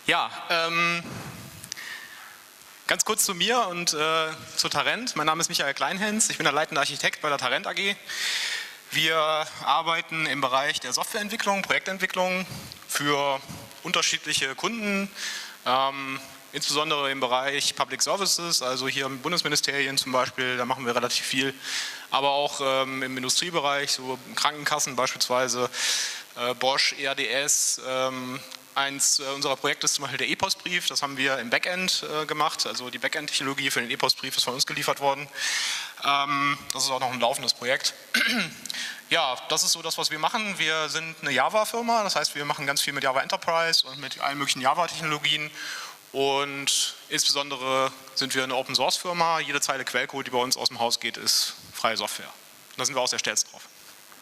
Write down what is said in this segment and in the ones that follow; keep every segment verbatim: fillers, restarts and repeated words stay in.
Ja, ähm, ganz kurz zu mir und äh, zu Tarent. Mein Name ist Michael Kleinhens, ich bin der leitende Architekt bei der Tarent A G. Wir arbeiten im Bereich der Softwareentwicklung, Projektentwicklung für unterschiedliche Kunden, ähm, insbesondere im Bereich Public Services, also hier im Bundesministerien zum Beispiel, da machen wir relativ viel, aber auch ähm, im Industriebereich, so Krankenkassen beispielsweise, äh, Bosch, E A D S. Ähm, eins unserer Projekte ist zum Beispiel der E-Postbrief, das haben wir im Backend äh, gemacht, also die Backend-Technologie für den E-Postbrief ist von uns geliefert worden. Ähm, das ist auch noch ein laufendes Projekt. Ja, das ist so das, was wir machen. Wir sind eine Java-Firma, das heißt, wir machen ganz viel mit Java Enterprise und mit allen möglichen Java-Technologien. Und insbesondere sind wir eine Open-Source-Firma. Jede Zeile Quellcode, die bei uns aus dem Haus geht, ist freie Software. Und da sind wir auch sehr stolz drauf.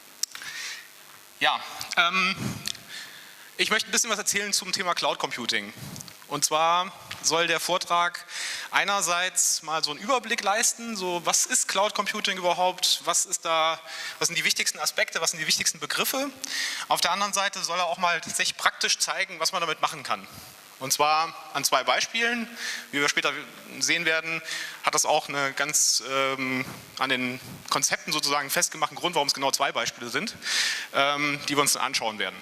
Ja, ähm, ich möchte ein bisschen was erzählen zum Thema Cloud Computing. Und zwar soll der Vortrag einerseits mal so einen Überblick leisten, so was ist Cloud Computing überhaupt, was ist da, was sind die wichtigsten Aspekte, was sind die wichtigsten Begriffe. Auf der anderen Seite soll er auch mal tatsächlich praktisch zeigen, was man damit machen kann. Und zwar an zwei Beispielen, wie wir später sehen werden, hat das auch eine ganz ähm, an den Konzepten sozusagen festgemachten Grund, warum es genau zwei Beispiele sind, ähm, die wir uns dann anschauen werden.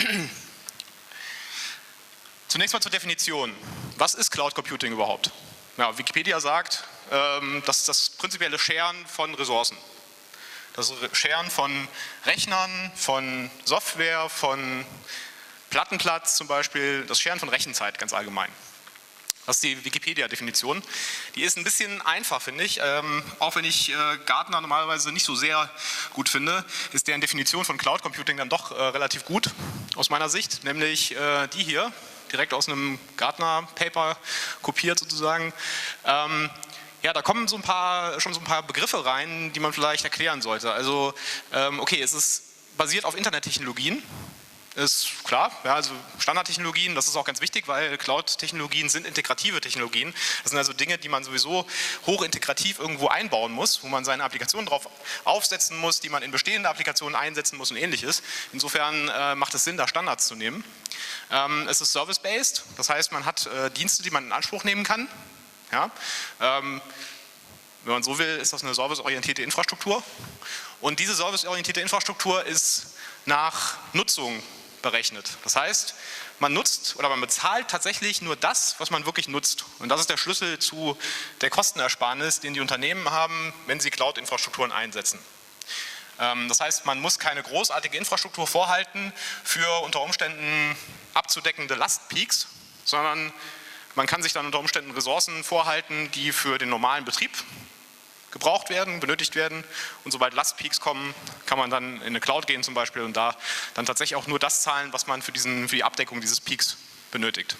Zunächst mal zur Definition. Was ist Cloud Computing überhaupt? Ja, Wikipedia sagt, ähm, das ist das prinzipielle Sharen von Ressourcen. Das Sharen von Rechnern, von Software, von Plattenplatz zum Beispiel, das Sharen von Rechenzeit ganz allgemein. Das ist die Wikipedia-Definition. Die ist ein bisschen einfach, finde ich. Ähm, auch wenn ich äh, Gartner normalerweise nicht so sehr gut finde, ist deren Definition von Cloud Computing dann doch äh, relativ gut aus meiner Sicht, nämlich äh, die hier, direkt aus einem Gartner-Paper kopiert sozusagen. Ähm, ja, da kommen so ein paar, schon so ein paar Begriffe rein, die man vielleicht erklären sollte. Also, ähm, okay, es ist basiert auf Internettechnologien. Ist klar, ja, also Standardtechnologien, das ist auch ganz wichtig, weil Cloud-Technologien sind integrative Technologien. Das sind also Dinge, die man sowieso hochintegrativ irgendwo einbauen muss, wo man seine Applikationen drauf aufsetzen muss, die man in bestehende Applikationen einsetzen muss und ähnliches. Insofern äh, macht es Sinn, da Standards zu nehmen. Ähm, es ist service-based, das heißt, man hat äh, Dienste, die man in Anspruch nehmen kann. Ja? Ähm, wenn man so will, ist das eine serviceorientierte Infrastruktur. Und diese serviceorientierte Infrastruktur ist nach Nutzung berechnet. Das heißt, man nutzt oder man bezahlt tatsächlich nur das, was man wirklich nutzt. Und das ist der Schlüssel zu der Kostenersparnis, den die Unternehmen haben, wenn sie Cloud-Infrastrukturen einsetzen. Das heißt, man muss keine großartige Infrastruktur vorhalten für unter Umständen abzudeckende Lastpeaks, sondern man kann sich dann unter Umständen Ressourcen vorhalten, die für den normalen Betrieb gebraucht werden, benötigt werden, und sobald Lastpeaks kommen, kann man dann in eine Cloud gehen zum Beispiel und da dann tatsächlich auch nur das zahlen, was man für, diesen, für die Abdeckung dieses Peaks benötigt.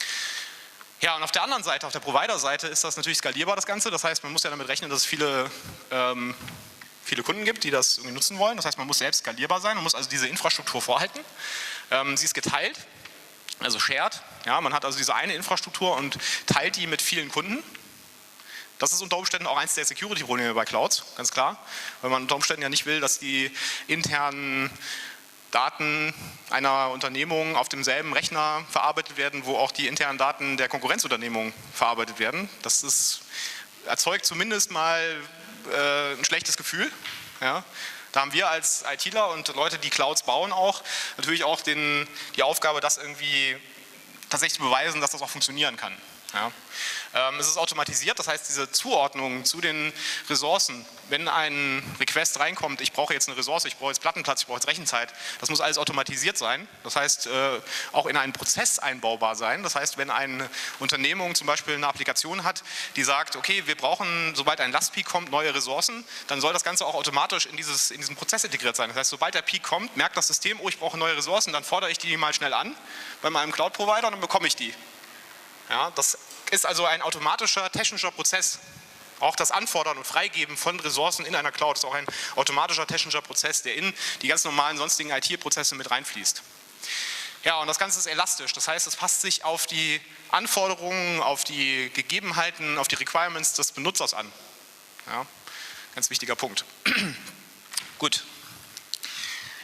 Ja, und auf der anderen Seite, auf der Provider-Seite ist das natürlich skalierbar, das Ganze. Das heißt, man muss ja damit rechnen, dass es viele, ähm, viele Kunden gibt, die das irgendwie nutzen wollen. Das heißt, man muss selbst skalierbar sein, man muss also diese Infrastruktur vorhalten. Ähm, sie ist geteilt, also shared. Ja, man hat also diese eine Infrastruktur und teilt die mit vielen Kunden. Das ist unter Umständen auch eins der Security-Probleme bei Clouds, ganz klar, weil man unter Umständen ja nicht will, dass die internen Daten einer Unternehmung auf demselben Rechner verarbeitet werden, wo auch die internen Daten der Konkurrenzunternehmung verarbeitet werden. Das ist, erzeugt zumindest mal äh, ein schlechtes Gefühl. Ja. Da haben wir als ITler und Leute, die Clouds bauen, auch natürlich auch den, die Aufgabe, das irgendwie tatsächlich zu beweisen, dass das auch funktionieren kann. Ja. Ähm, es ist automatisiert, das heißt, diese Zuordnung zu den Ressourcen, wenn ein Request reinkommt, ich brauche jetzt eine Ressource, ich brauche jetzt Plattenplatz, ich brauche jetzt Rechenzeit, das muss alles automatisiert sein, das heißt äh, auch in einen Prozess einbaubar sein. Das heißt, wenn eine Unternehmung zum Beispiel eine Applikation hat, die sagt, okay, wir brauchen, sobald ein Lastpeak kommt, neue Ressourcen, dann soll das Ganze auch automatisch in, dieses, in diesen Prozess integriert sein. Das heißt, sobald der Peak kommt, merkt das System, oh, ich brauche neue Ressourcen, dann fordere ich die mal schnell an bei meinem Cloud-Provider und dann bekomme ich die. Ja, das ist also ein automatischer technischer Prozess. Auch das Anfordern und Freigeben von Ressourcen in einer Cloud ist auch ein automatischer technischer Prozess, der in die ganz normalen sonstigen I T-Prozesse mit reinfließt. Ja, und das Ganze ist elastisch, das heißt, es passt sich auf die Anforderungen, auf die Gegebenheiten, auf die Requirements des Benutzers an. Ja, ganz wichtiger Punkt. Gut.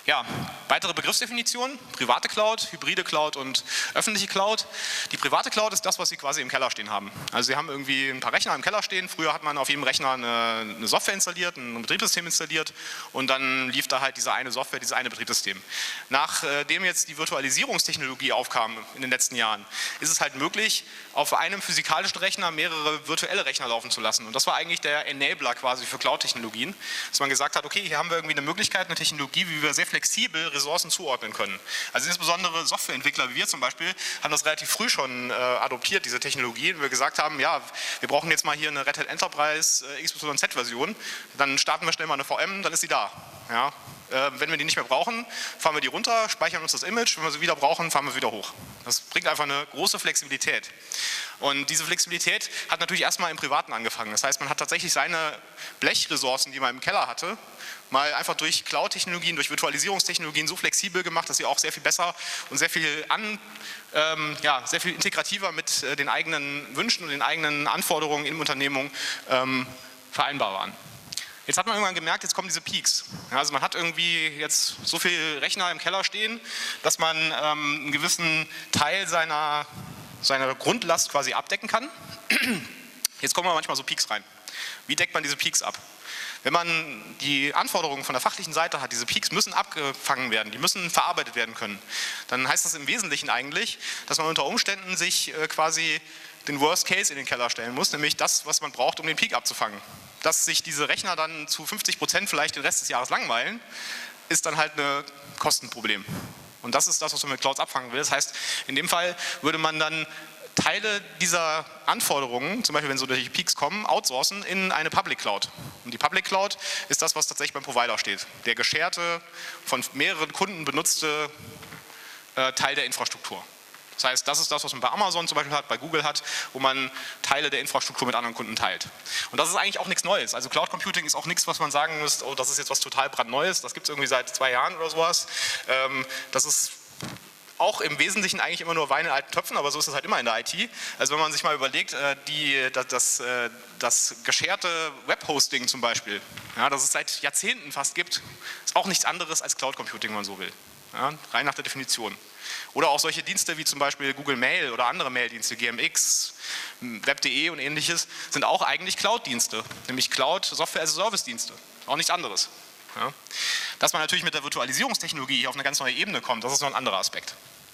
Ja, weitere Begriffsdefinitionen, private Cloud, hybride Cloud und öffentliche Cloud. Die private Cloud ist das, was Sie quasi im Keller stehen haben. Also Sie haben irgendwie ein paar Rechner im Keller stehen. Früher hat man auf jedem Rechner eine, eine Software installiert, ein Betriebssystem installiert und dann lief da halt diese eine Software, dieses eine Betriebssystem. Nachdem jetzt die Virtualisierungstechnologie aufkam in den letzten Jahren, ist es halt möglich, auf einem physikalischen Rechner mehrere virtuelle Rechner laufen zu lassen. Und das war eigentlich der Enabler quasi für Cloud-Technologien, dass man gesagt hat, okay, hier haben wir irgendwie eine Möglichkeit, eine Technologie, wie wir sehr flexibel Ressourcen zuordnen können. Also insbesondere Softwareentwickler wie wir zum Beispiel haben das relativ früh schon äh, adoptiert, diese Technologie, wo wir gesagt haben, ja, wir brauchen jetzt mal hier eine Red Hat Enterprise äh, X Y Z-Version, dann starten wir schnell mal eine V M, dann ist sie da. Ja. Äh, wenn wir die nicht mehr brauchen, fahren wir die runter, speichern uns das Image, wenn wir sie wieder brauchen, fahren wir sie wieder hoch. Das bringt einfach eine große Flexibilität. Und diese Flexibilität hat natürlich erstmal im Privaten angefangen. Das heißt, man hat tatsächlich seine Blechressourcen, die man im Keller hatte, mal einfach durch Cloud-Technologien, durch Virtualisierungstechnologien so flexibel gemacht, dass sie auch sehr viel besser und sehr viel, an, ähm, ja, sehr viel integrativer mit äh, den eigenen Wünschen und den eigenen Anforderungen in Unternehmungen ähm, vereinbar waren. Jetzt hat man irgendwann gemerkt, jetzt kommen diese Peaks. Ja, also man hat irgendwie jetzt so viele Rechner im Keller stehen, dass man ähm, einen gewissen Teil seiner, seiner Grundlast quasi abdecken kann. Jetzt kommen aber manchmal so Peaks rein. Wie deckt man diese Peaks ab? Wenn man die Anforderungen von der fachlichen Seite hat, diese Peaks müssen abgefangen werden, die müssen verarbeitet werden können, dann heißt das im Wesentlichen eigentlich, dass man unter Umständen sich äh, quasi den Worst Case in den Keller stellen muss, nämlich das, was man braucht, um den Peak abzufangen. Dass sich diese Rechner dann zu fünfzig Prozent vielleicht den Rest des Jahres langweilen, ist dann halt ein Kostenproblem. Und das ist das, was man mit Clouds abfangen will. Das heißt, in dem Fall würde man dann Teile dieser Anforderungen, zum Beispiel wenn solche Peaks kommen, outsourcen in eine Public Cloud. Und die Public Cloud ist das, was tatsächlich beim Provider steht. Der gescherte, von mehreren Kunden benutzte äh, Teil der Infrastruktur. Das heißt, das ist das, was man bei Amazon zum Beispiel hat, bei Google hat, wo man Teile der Infrastruktur mit anderen Kunden teilt. Und das ist eigentlich auch nichts Neues. Also Cloud Computing ist auch nichts, was man sagen muss, oh, das ist jetzt was total brandneues, das gibt es irgendwie seit zwei Jahren oder sowas. Ähm, das ist auch im Wesentlichen eigentlich immer nur Wein in alten Töpfen, aber so ist es halt immer in der I T. Also wenn man sich mal überlegt, die, das, das, das gescherte Webhosting zum Beispiel, ja, das es seit Jahrzehnten fast gibt, ist auch nichts anderes als Cloud Computing, wenn man so will. Ja, rein nach der Definition. Oder auch solche Dienste wie zum Beispiel Google Mail oder andere Maildienste, G M X, Web punkt de und ähnliches, sind auch eigentlich Cloud-Dienste, nämlich Cloud-Software-as-a-Service-Dienste, auch nichts anderes. Ja. Dass man natürlich mit der Virtualisierungstechnologie auf eine ganz neue Ebene kommt, das ist noch ein anderer Aspekt.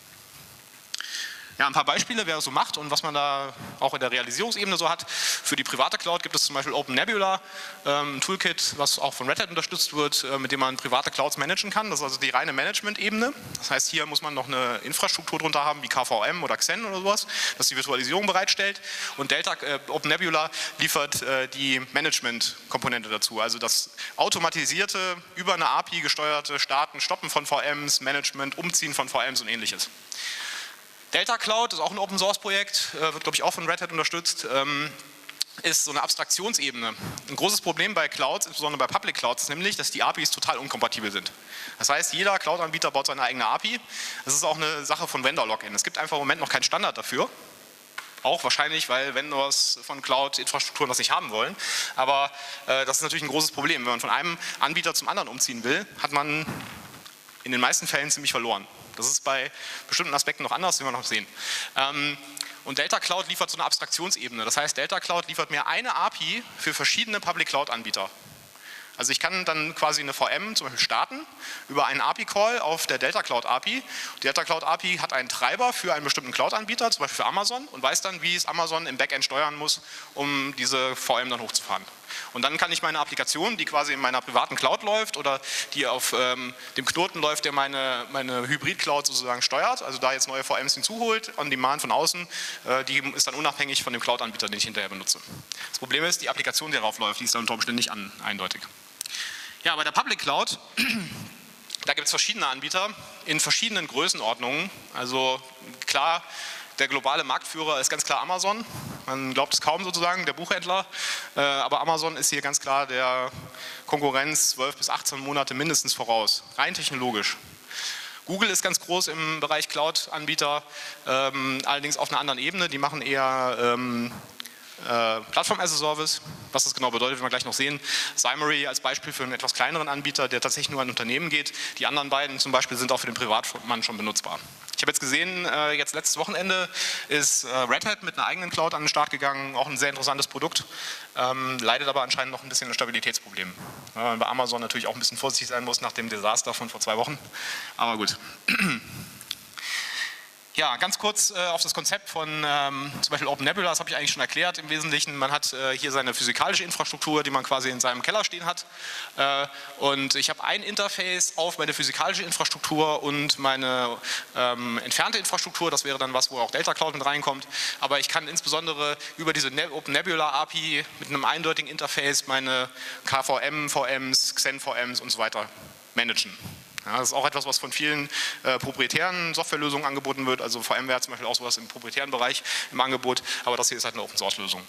Ja, ein paar Beispiele, wer das so macht und was man da auch in der Realisierungsebene so hat. Für die private Cloud gibt es zum Beispiel OpenNebula, ähm, ein Toolkit, was auch von Red Hat unterstützt wird, äh, mit dem man private Clouds managen kann. Das ist also die reine Management-Ebene. Das heißt, hier muss man noch eine Infrastruktur drunter haben, wie K V M oder Xen oder sowas, das die Virtualisierung bereitstellt. Und Delta, äh, OpenNebula liefert äh, die Management-Komponente dazu, also das automatisierte, über eine A P I gesteuerte Starten, Stoppen von V Ms, Management, Umziehen von V Ms und ähnliches. Delta Cloud ist auch ein Open-Source-Projekt, wird glaube ich auch von Red Hat unterstützt, ist so eine Abstraktionsebene. Ein großes Problem bei Clouds, insbesondere bei Public Clouds, ist nämlich, dass die A P Is total unkompatibel sind. Das heißt, jeder Cloud-Anbieter baut seine eigene A P I. Das ist auch eine Sache von Vendor-Login. Es gibt einfach im Moment noch keinen Standard dafür. Auch wahrscheinlich, weil Vendors von Cloud-Infrastrukturen das nicht haben wollen. Aber äh, das ist natürlich ein großes Problem. Wenn man von einem Anbieter zum anderen umziehen will, hat man in den meisten Fällen ziemlich verloren. Das ist bei bestimmten Aspekten noch anders, wie wir noch sehen. Ähm, und Delta Cloud liefert so eine Abstraktionsebene. Das heißt, Delta Cloud liefert mir eine A P I für verschiedene Public Cloud Anbieter. Also ich kann dann quasi eine V M zum Beispiel starten über einen A P I-Call auf der Delta Cloud A P I. Die Delta Cloud A P I hat einen Treiber für einen bestimmten Cloud-Anbieter, zum Beispiel für Amazon, und weiß dann, wie es Amazon im Backend steuern muss, um diese V M dann hochzufahren. Und dann kann ich meine Applikation, die quasi in meiner privaten Cloud läuft oder die auf ähm, dem Knoten läuft, der meine, meine Hybrid-Cloud sozusagen steuert, also da jetzt neue V Ms hinzuholt, on demand von außen, äh, die ist dann unabhängig von dem Cloud-Anbieter, den ich hinterher benutze. Das Problem ist, die Applikation, die darauf läuft, die ist dann unter Umständen nicht an, eindeutig. Ja, bei der Public Cloud, da gibt es verschiedene Anbieter in verschiedenen Größenordnungen. Also klar, der globale Marktführer ist ganz klar Amazon. Man glaubt es kaum sozusagen, der Buchhändler. Aber Amazon ist hier ganz klar der Konkurrenz zwölf bis achtzehn Monate mindestens voraus, rein technologisch. Google ist ganz groß im Bereich Cloud-Anbieter, allerdings auf einer anderen Ebene. Die machen eher äh, Plattform as a Service. Was das genau bedeutet, werden wir gleich noch sehen. Cymery als Beispiel für einen etwas kleineren Anbieter, der tatsächlich nur an Unternehmen geht. Die anderen beiden zum Beispiel sind auch für den Privatmann schon benutzbar. Ich habe jetzt gesehen, äh, jetzt letztes Wochenende ist äh, Red Hat mit einer eigenen Cloud an den Start gegangen, auch ein sehr interessantes Produkt, ähm, leidet aber anscheinend noch ein bisschen an Stabilitätsproblemen. Ja, bei Amazon natürlich auch ein bisschen vorsichtig sein muss nach dem Desaster von vor zwei Wochen, aber gut. Ja, ganz kurz äh, auf das Konzept von ähm, zum Beispiel OpenNebula, das habe ich eigentlich schon erklärt im Wesentlichen. Man hat äh, hier seine physikalische Infrastruktur, die man quasi in seinem Keller stehen hat. Äh, und ich habe ein Interface auf meine physikalische Infrastruktur und meine ähm, entfernte Infrastruktur. Das wäre dann was, wo auch Delta Cloud mit reinkommt. Aber ich kann insbesondere über diese ne OpenNebula A P I mit einem eindeutigen Interface meine K V M, V Ms, Xen V Ms und so weiter managen. Ja, das ist auch etwas, was von vielen äh, proprietären Softwarelösungen angeboten wird, also VMware hat zum Beispiel auch sowas im proprietären Bereich im Angebot, aber das hier ist halt eine Open-Source-Lösung.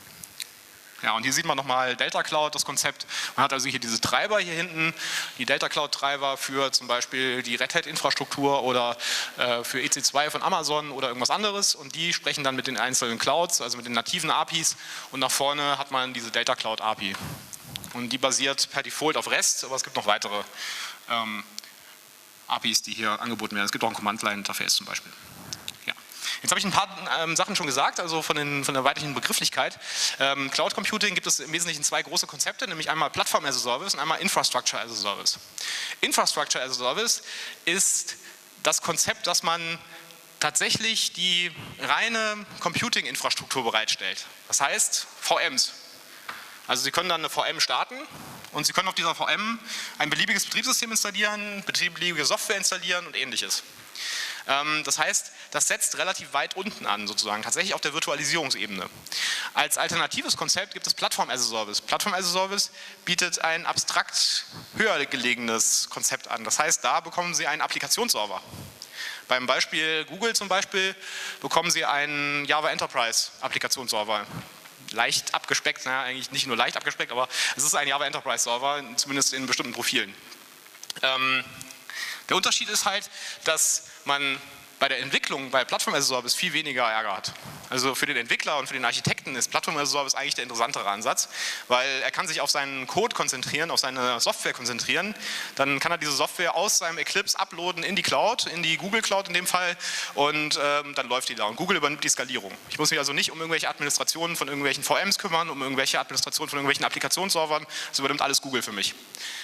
Ja, und hier sieht man nochmal Delta Cloud, das Konzept. Man hat also hier diese Treiber hier hinten, die Delta Cloud Treiber für zum Beispiel die Red Hat Infrastruktur oder äh, für E C zwei von Amazon oder irgendwas anderes und die sprechen dann mit den einzelnen Clouds, also mit den nativen A P Is und nach vorne hat man diese Delta Cloud A P I. Und die basiert per Default auf REST, aber es gibt noch weitere ähm, A P Is, die hier angeboten werden. Es gibt auch ein Command-Line-Interface zum Beispiel. Ja. Jetzt habe ich ein paar ähm, Sachen schon gesagt, also von, den, von der weiteren Begrifflichkeit. Ähm, Cloud Computing gibt es im Wesentlichen zwei große Konzepte, nämlich einmal Plattform as a Service und einmal Infrastructure as a Service. Infrastructure as a Service ist das Konzept, dass man tatsächlich die reine Computing-Infrastruktur bereitstellt. Das heißt V Ms. Also Sie können dann eine V M starten und Sie können auf dieser V M ein beliebiges Betriebssystem installieren, beliebige Software installieren und ähnliches. Das heißt, das setzt relativ weit unten an, sozusagen, tatsächlich auf der Virtualisierungsebene. Als alternatives Konzept gibt es Plattform as a Service. Plattform as a Service bietet ein abstrakt höher gelegenes Konzept an. Das heißt, da bekommen Sie einen Applikationsserver. Beim Beispiel Google zum Beispiel bekommen Sie einen Java Enterprise Applikationsserver. Leicht abgespeckt, naja, eigentlich nicht nur leicht abgespeckt, aber es ist ein Java Enterprise Server, zumindest in bestimmten Profilen. Ähm, der Unterschied ist halt, dass man bei der Entwicklung bei Plattform as a Service viel weniger Ärger hat. Also für den Entwickler und für den Architekten ist Plattform as a Service eigentlich der interessantere Ansatz, weil er kann sich auf seinen Code konzentrieren, auf seine Software konzentrieren. Dann kann er diese Software aus seinem Eclipse uploaden in die Cloud, in die Google Cloud in dem Fall und ähm, dann läuft die da und Google übernimmt die Skalierung. Ich muss mich also nicht um irgendwelche Administrationen von irgendwelchen V Ms kümmern, um irgendwelche Administrationen von irgendwelchen Applikationsservern, das übernimmt alles Google für mich.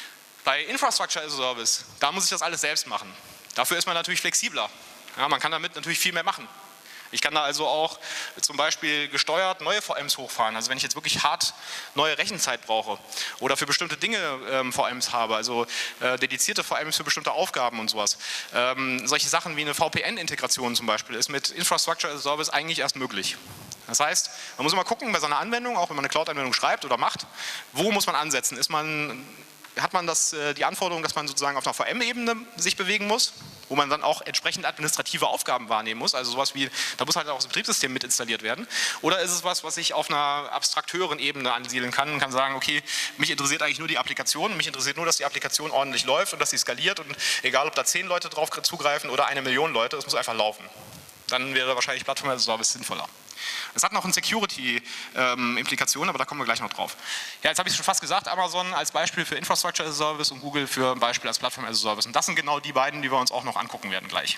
Bei Infrastructure as a Service, da muss ich das alles selbst machen. Dafür ist man natürlich flexibler. Ja, man kann damit natürlich viel mehr machen. Ich kann da also auch zum Beispiel gesteuert neue V Ms hochfahren, also wenn ich jetzt wirklich hart neue Rechenzeit brauche oder für bestimmte Dinge ähm, V Ms habe, also äh, dedizierte V Ms für bestimmte Aufgaben und sowas. Ähm, solche Sachen wie eine V P N-Integration zum Beispiel ist mit Infrastructure as a Service eigentlich erst möglich. Das heißt, man muss immer gucken bei seiner Anwendung, auch wenn man eine Cloud-Anwendung schreibt oder macht, wo muss man ansetzen? Ist man, hat man das, die Anforderung, dass man sozusagen auf einer V M-Ebene sich bewegen muss, wo man dann auch entsprechend administrative Aufgaben wahrnehmen muss, also sowas wie, da muss halt auch das Betriebssystem mit installiert werden, oder ist es was, was ich auf einer abstrakt höheren Ebene ansiedeln kann und kann sagen, okay, mich interessiert eigentlich nur die Applikation, mich interessiert nur, dass die Applikation ordentlich läuft und dass sie skaliert und egal, ob da zehn Leute drauf zugreifen oder eine Million Leute, es muss einfach laufen. Dann wäre wahrscheinlich Plattform as a Service sinnvoller. Es hat noch eine Security-Implikation, ähm, aber da kommen wir gleich noch drauf. Ja, jetzt habe ich es schon fast gesagt, Amazon als Beispiel für Infrastructure as a Service und Google für ein Beispiel als Plattform as a Service. Und das sind genau die beiden, die wir uns auch noch angucken werden gleich.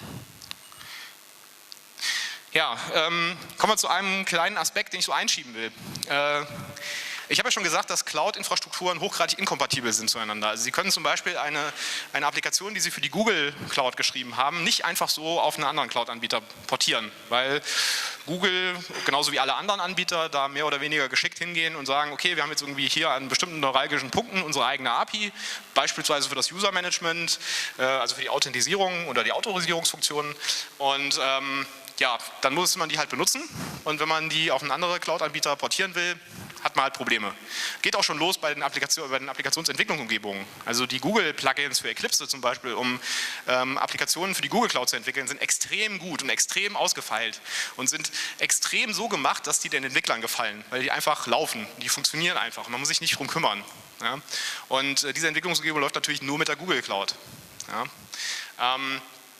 Ja, ähm, kommen wir zu einem kleinen Aspekt, den ich so einschieben will. Äh, Ich habe ja schon gesagt, dass Cloud-Infrastrukturen hochgradig inkompatibel sind zueinander. Also Sie können zum Beispiel eine, eine Applikation, die Sie für die Google Cloud geschrieben haben, nicht einfach so auf einen anderen Cloud-Anbieter portieren, weil Google, genauso wie alle anderen Anbieter, da mehr oder weniger geschickt hingehen und sagen, okay, wir haben jetzt irgendwie hier an bestimmten neuralgischen Punkten unsere eigene A P I, beispielsweise für das User-Management, äh, also für die Authentisierung oder die Autorisierungsfunktionen und ähm, ja, dann muss man die halt benutzen und wenn man die auf einen anderen Cloud-Anbieter portieren will, hat man halt Probleme. Geht auch schon los bei den, Applikation, bei den Applikationsentwicklungsumgebungen. Also die Google-Plugins für Eclipse zum Beispiel, um ähm, Applikationen für die Google Cloud zu entwickeln, sind extrem gut und extrem ausgefeilt und sind extrem so gemacht, dass die den Entwicklern gefallen, weil die einfach laufen, die funktionieren einfach, man muss sich nicht drum kümmern. Ja? Und äh, diese Entwicklungsumgebung läuft natürlich nur mit der Google Cloud. Ja? Ähm,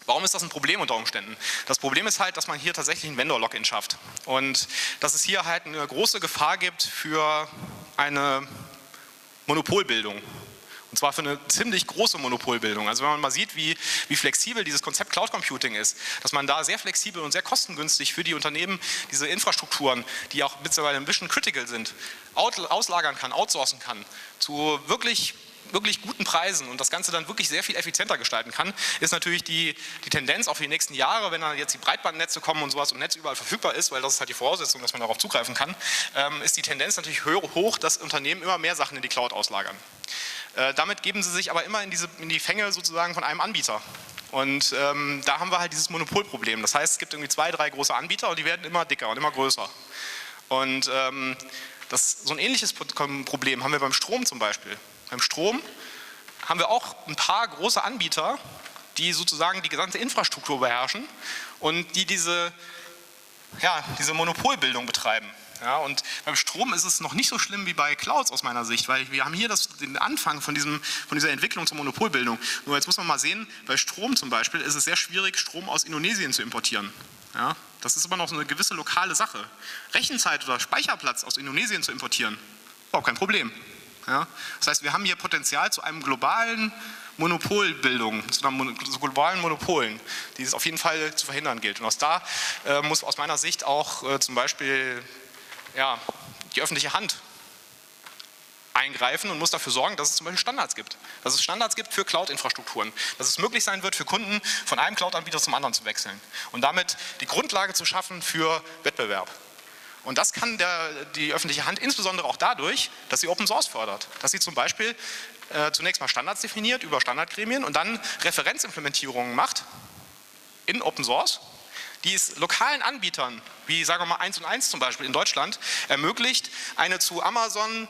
Warum ist das ein Problem unter Umständen? Das Problem ist halt, dass man hier tatsächlich ein Vendor-Login schafft und dass es hier halt eine große Gefahr gibt für eine Monopolbildung. Und zwar für eine ziemlich große Monopolbildung. Also wenn man mal sieht, wie, wie flexibel dieses Konzept Cloud Computing ist, dass man da sehr flexibel und sehr kostengünstig für die Unternehmen diese Infrastrukturen, die auch mittlerweile ein bisschen critical sind, auslagern kann, outsourcen kann, zu wirklich wirklich guten Preisen und das Ganze dann wirklich sehr viel effizienter gestalten kann, ist natürlich die, die Tendenz auch für die nächsten Jahre, wenn dann jetzt die Breitbandnetze kommen und sowas und Netz überall verfügbar ist, weil das ist halt die Voraussetzung, dass man darauf zugreifen kann, ähm, ist die Tendenz natürlich hoch, dass Unternehmen immer mehr Sachen in die Cloud auslagern. Äh, damit geben sie sich aber immer in, diese, in die Fänge sozusagen von einem Anbieter. Und ähm, da haben wir halt dieses Monopolproblem. Das heißt, es gibt irgendwie zwei, drei große Anbieter und die werden immer dicker und immer größer. Und ähm, das, so ein ähnliches Problem haben wir beim Strom zum Beispiel. Beim Strom haben wir auch ein paar große Anbieter, die sozusagen die gesamte Infrastruktur beherrschen und die diese, ja, diese Monopolbildung betreiben. Ja, und beim Strom ist es noch nicht so schlimm wie bei Clouds aus meiner Sicht, weil wir haben hier das, den Anfang von, diesem, von dieser Entwicklung zur Monopolbildung. Nur jetzt muss man mal sehen, bei Strom zum Beispiel ist es sehr schwierig, Strom aus Indonesien zu importieren. Ja, das ist aber noch so eine gewisse lokale Sache. Rechenzeit oder Speicherplatz aus Indonesien zu importieren, überhaupt kein Problem. Ja, das heißt, wir haben hier Potenzial zu einem globalen Monopolbildung, zu, einer, zu globalen Monopolen, die es auf jeden Fall zu verhindern gilt. Und aus da äh, muss aus meiner Sicht auch äh, zum Beispiel ja, die öffentliche Hand eingreifen und muss dafür sorgen, dass es zum Beispiel Standards gibt. Dass es Standards gibt für Cloud-Infrastrukturen. Dass es möglich sein wird, für Kunden von einem Cloud-Anbieter zum anderen zu wechseln. Und damit die Grundlage zu schaffen für Wettbewerb. Und das kann der, die öffentliche Hand insbesondere auch dadurch, dass sie Open Source fördert. Dass sie zum Beispiel äh, zunächst mal Standards definiert über Standardgremien und dann Referenzimplementierungen macht in Open Source, die es lokalen Anbietern, wie sagen wir mal eins und eins zum Beispiel in Deutschland, ermöglicht, eine zu Amazon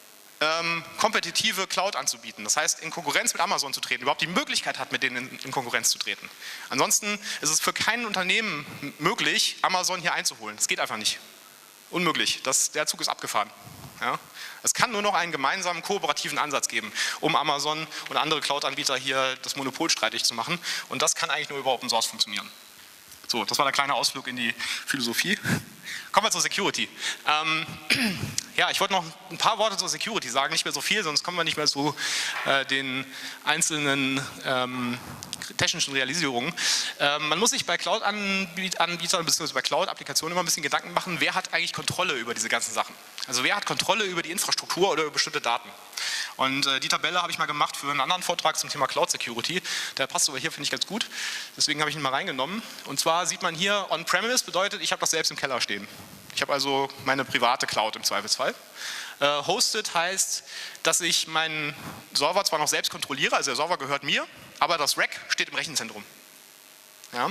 ähm, kompetitive Cloud anzubieten. Das heißt, in Konkurrenz mit Amazon zu treten, überhaupt die Möglichkeit hat, mit denen in, in Konkurrenz zu treten. Ansonsten ist es für kein Unternehmen möglich, Amazon hier einzuholen. Das geht einfach nicht. Unmöglich, das, der Zug ist abgefahren. Ja? Es kann nur noch einen gemeinsamen kooperativen Ansatz geben, um Amazon und andere Cloud-Anbieter hier das Monopol streitig zu machen. Und das kann eigentlich nur über Open Source funktionieren. So, das war der kleine Ausflug in die Philosophie. Kommen wir zur Security. Ähm, ja, ich wollte noch ein paar Worte zur Security sagen, nicht mehr so viel, sonst kommen wir nicht mehr zu äh, den einzelnen ähm, technischen Realisierungen. Ähm, man muss sich bei Cloud-Anbietern bzw. bei Cloud-Applikationen immer ein bisschen Gedanken machen, wer hat eigentlich Kontrolle über diese ganzen Sachen. Also wer hat Kontrolle über die Infrastruktur oder über bestimmte Daten. Und äh, die Tabelle habe ich mal gemacht für einen anderen Vortrag zum Thema Cloud Security. Der passt aber hier, finde ich, ganz gut. Deswegen habe ich ihn mal reingenommen. Und zwar sieht man hier, On-Premise bedeutet, ich habe das selbst im Keller stehen. Ich habe also meine private Cloud im Zweifelsfall. Äh, hosted heißt, dass ich meinen Server zwar noch selbst kontrolliere, also der Server gehört mir, aber das Rack steht im Rechenzentrum. Ja?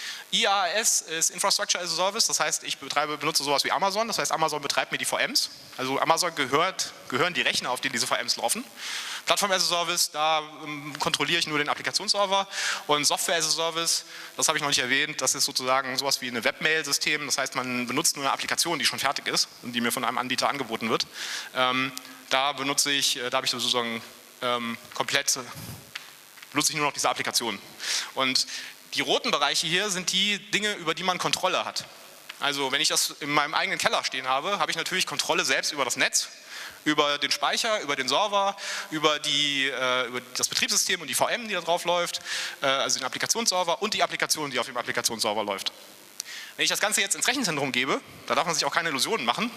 I A S ist Infrastructure as a Service, das heißt, ich betreibe, benutze sowas wie Amazon, das heißt, Amazon betreibt mir die V Ms, also Amazon gehört, gehören die Rechner, auf denen diese V Ms laufen. Plattform as a Service, da ähm, kontrolliere ich nur den Applikationsserver und Software as a Service, das habe ich noch nicht erwähnt, das ist sozusagen sowas wie ein Webmail-System, das heißt, man benutzt nur eine Applikation, die schon fertig ist und die mir von einem Anbieter angeboten wird. Ähm, da benutze ich, da habe ich sozusagen ähm, komplett, benutze ich nur noch diese Applikation. Und die roten Bereiche hier sind die Dinge, über die man Kontrolle hat. Also wenn ich das in meinem eigenen Keller stehen habe, habe ich natürlich Kontrolle selbst über das Netz, über den Speicher, über den Server, über, die, äh, über das Betriebssystem und die V M, die da drauf läuft, äh, also den Applikationsserver und die Applikation, die auf dem Applikationsserver läuft. Wenn ich das Ganze jetzt ins Rechenzentrum gebe, da darf man sich auch keine Illusionen machen,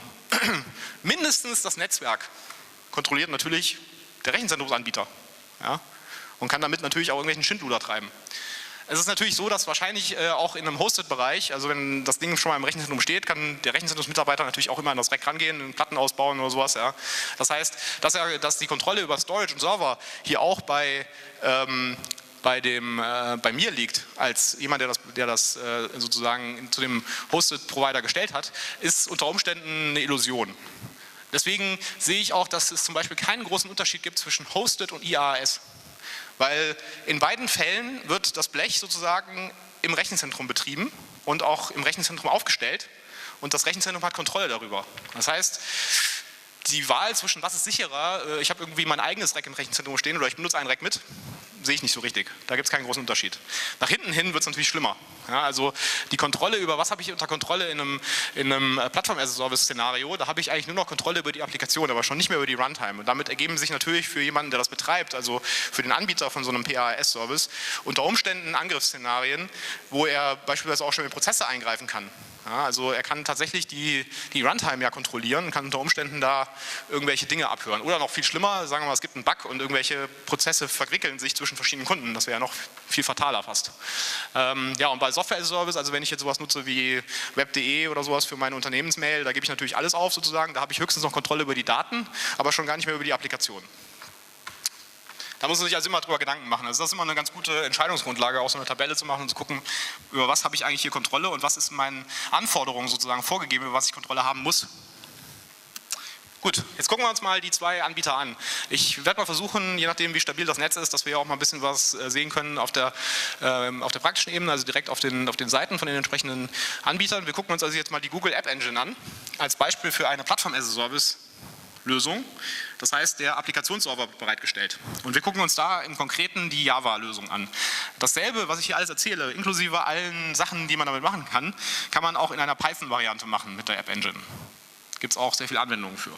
mindestens das Netzwerk kontrolliert natürlich der Rechenzentrumsanbieter, ja, und kann damit natürlich auch irgendwelchen Schindluder treiben. Es ist natürlich so, dass wahrscheinlich äh, auch in einem Hosted-Bereich, also wenn das Ding schon mal im Rechenzentrum steht, kann der Rechenzentrumsmitarbeiter natürlich auch immer an das Rack rangehen, Platten ausbauen oder sowas. Ja. Das heißt, dass, er, dass die Kontrolle über Storage und Server hier auch bei, ähm, bei, dem, äh, bei mir liegt, als jemand, der das, der das äh, sozusagen zu dem Hosted-Provider gestellt hat, ist unter Umständen eine Illusion. Deswegen sehe ich auch, dass es zum Beispiel keinen großen Unterschied gibt zwischen Hosted und I A S. Weil in beiden Fällen wird das Blech sozusagen im Rechenzentrum betrieben und auch im Rechenzentrum aufgestellt und das Rechenzentrum hat Kontrolle darüber. Das heißt, die Wahl zwischen was ist sicherer, ich habe irgendwie mein eigenes Rack im Rechenzentrum stehen oder ich benutze ein Rack mit, sehe ich nicht so richtig. Da gibt es keinen großen Unterschied. Nach hinten hin wird es natürlich schlimmer. Ja, also die Kontrolle über, was habe ich unter Kontrolle in einem, in einem Plattform-as-a-Service-Szenario, da habe ich eigentlich nur noch Kontrolle über die Applikation, aber schon nicht mehr über die Runtime. Und damit ergeben sich natürlich für jemanden, der das betreibt, also für den Anbieter von so einem P A A S-Service, unter Umständen Angriffsszenarien, wo er beispielsweise auch schon in Prozesse eingreifen kann. Ja, also er kann tatsächlich die, die Runtime ja kontrollieren, kann unter Umständen da irgendwelche Dinge abhören. Oder noch viel schlimmer, sagen wir mal, es gibt einen Bug und irgendwelche Prozesse verwickeln sich zwischen verschiedenen Kunden. Das wäre ja noch viel fataler fast. Ähm, ja, und bei Software as a Service, also wenn ich jetzt sowas nutze wie web punkt de oder sowas für meine Unternehmensmail, da gebe ich natürlich alles auf sozusagen. Da habe ich höchstens noch Kontrolle über die Daten, aber schon gar nicht mehr über die Applikation. Da muss man sich also immer drüber Gedanken machen. Also das ist immer eine ganz gute Entscheidungsgrundlage, auch so eine Tabelle zu machen und zu gucken, über was habe ich eigentlich hier Kontrolle und was ist meinen Anforderungen sozusagen vorgegeben, über was ich Kontrolle haben muss. Gut, jetzt gucken wir uns mal die zwei Anbieter an. Ich werde mal versuchen, je nachdem wie stabil das Netz ist, dass wir auch mal ein bisschen was sehen können auf der, äh, auf der praktischen Ebene, also direkt auf den, auf den Seiten von den entsprechenden Anbietern. Wir gucken uns also jetzt mal die Google App Engine an, als Beispiel für eine Plattform-as-a-Service Lösung. Das heißt, der Applikationsserver wird bereitgestellt. Und wir gucken uns da im Konkreten die Java-Lösung an. Dasselbe, was ich hier alles erzähle, inklusive allen Sachen, die man damit machen kann, kann man auch in einer Python-Variante machen mit der App Engine. Gibt es auch sehr viele Anwendungen für.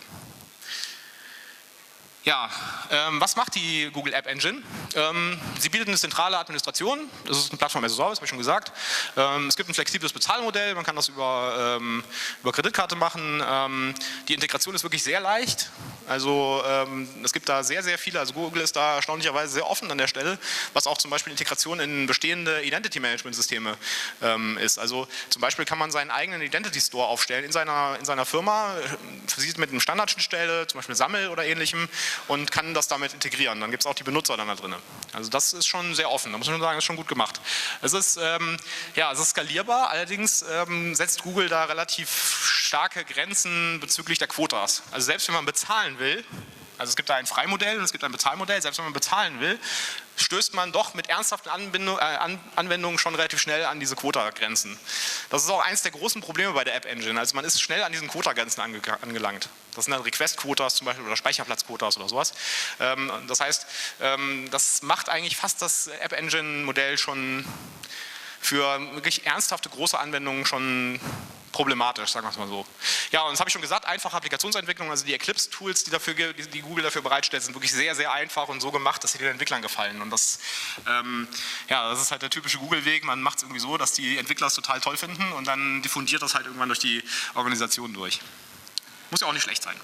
Ja, ähm, was macht die Google App Engine? Ähm, sie bietet eine zentrale Administration, das ist eine Plattform as a Service, habe ich schon gesagt. Ähm, es gibt ein flexibles Bezahlmodell, man kann das über, ähm, über Kreditkarte machen. Ähm, die Integration ist wirklich sehr leicht, also ähm, es gibt da sehr, sehr viele, also Google ist da erstaunlicherweise sehr offen an der Stelle, was auch zum Beispiel Integration in bestehende Identity-Management-Systeme ähm, ist. Also zum Beispiel kann man seinen eigenen Identity Store aufstellen in seiner, in seiner Firma, versieht mit einer Standardschnittstelle, zum Beispiel Sammel oder ähnlichem, und kann das damit integrieren. Dann gibt es auch die Benutzer dann da drin. Also das ist schon sehr offen, da muss man schon sagen, ist schon gut gemacht. Es ist, ähm, ja, es ist skalierbar, allerdings ähm, setzt Google da relativ starke Grenzen bezüglich der Quotas. Also selbst wenn man bezahlen will, also es gibt da ein Freimodell und es gibt ein Bezahlmodell, selbst wenn man bezahlen will, stößt man doch mit ernsthaften Anbindung, äh, Anwendungen schon relativ schnell an diese Quotagrenzen. Das ist auch eines der großen Probleme bei der App Engine, also man ist schnell an diesen Quotagrenzen ange angelangt. Das sind dann Request-Quotas zum Beispiel oder Speicherplatz-Quotas oder sowas. Ähm, das heißt, ähm, das macht eigentlich fast das App Engine-Modell schon für wirklich ernsthafte große Anwendungen schon problematisch, sagen wir es mal so. Ja, und das habe ich schon gesagt, einfache Applikationsentwicklung, also die Eclipse-Tools, die, dafür, die Google dafür bereitstellt, sind wirklich sehr, sehr einfach und so gemacht, dass sie den Entwicklern gefallen. Und das, ähm, ja, das ist halt der typische Google-Weg, man macht es irgendwie so, dass die Entwickler es total toll finden und dann diffundiert das halt irgendwann durch die Organisation durch. Muss ja auch nicht schlecht sein.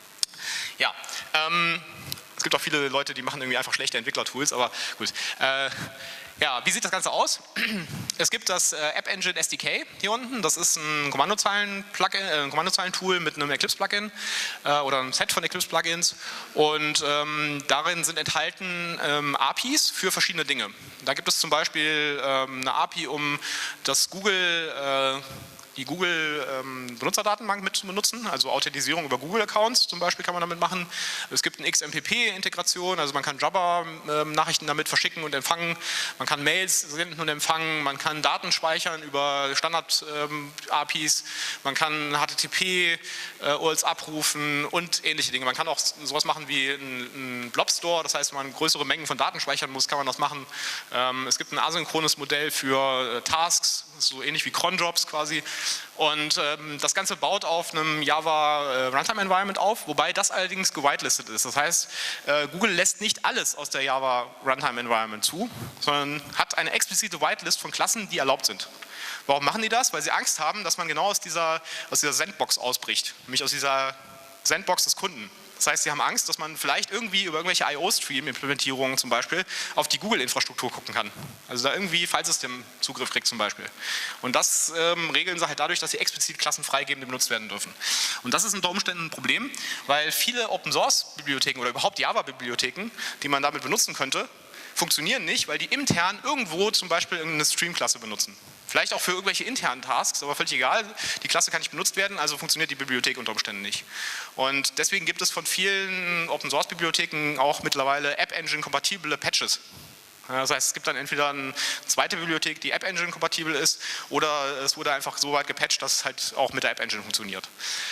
Ja, ähm, es gibt auch viele Leute, die machen irgendwie einfach schlechte Entwickler-Tools, aber gut. Äh, Ja, wie sieht das Ganze aus? Es gibt das App Engine S D K hier unten, das ist ein Kommandozeilen-Plugin, äh, ein Kommandozeilen-Tool mit einem Eclipse-Plugin äh, oder einem Set von Eclipse-Plugins und ähm, darin sind enthalten ähm, A P Is für verschiedene Dinge. Da gibt es zum Beispiel ähm, eine A P I, um das Google äh, die Google-Benutzerdatenbank ähm, mit zu benutzen, also Authentisierung über Google-Accounts zum Beispiel kann man damit machen. Es gibt eine X M P P-Integration, also man kann Jabber-Nachrichten damit verschicken und empfangen, man kann Mails senden und empfangen, man kann Daten speichern über Standard-A P Is, man kann H T T P-U R Ls abrufen und ähnliche Dinge. Man kann auch sowas machen wie einen Blob-Store, das heißt, wenn man größere Mengen von Daten speichern muss, kann man das machen. Ähm, es gibt ein asynchrones Modell für äh, Tasks, so ähnlich wie cronjobs quasi. Und ähm, das Ganze baut auf einem Java äh, Runtime Environment auf, wobei das allerdings gewitelistet ist. Das heißt, äh, Google lässt nicht alles aus der Java Runtime Environment zu, sondern hat eine explizite Whitelist von Klassen, die erlaubt sind. Warum machen die das? Weil sie Angst haben, dass man genau aus dieser, aus dieser Sandbox ausbricht, nämlich aus dieser Sandbox des Kunden. Das heißt, sie haben Angst, dass man vielleicht irgendwie über irgendwelche I O-Stream-Implementierungen zum Beispiel auf die Google-Infrastruktur gucken kann. Also da irgendwie Filesystem-Zugriff kriegt zum Beispiel. Und das ähm, regeln sie halt dadurch, dass sie explizit Klassen freigeben, die benutzt werden dürfen. Und das ist unter Umständen ein Problem, weil viele Open-Source-Bibliotheken oder überhaupt Java-Bibliotheken, die man damit benutzen könnte, funktionieren nicht, weil die intern irgendwo zum Beispiel irgendeine Stream-Klasse benutzen. Vielleicht auch für irgendwelche internen Tasks, aber völlig egal. Die Klasse kann nicht benutzt werden, also funktioniert die Bibliothek unter Umständen nicht. Und deswegen gibt es von vielen Open-Source-Bibliotheken auch mittlerweile App-Engine-kompatible Patches. Das heißt, es gibt dann entweder eine zweite Bibliothek, die App Engine kompatibel ist, oder es wurde einfach so weit gepatcht, dass es halt auch mit der App Engine funktioniert.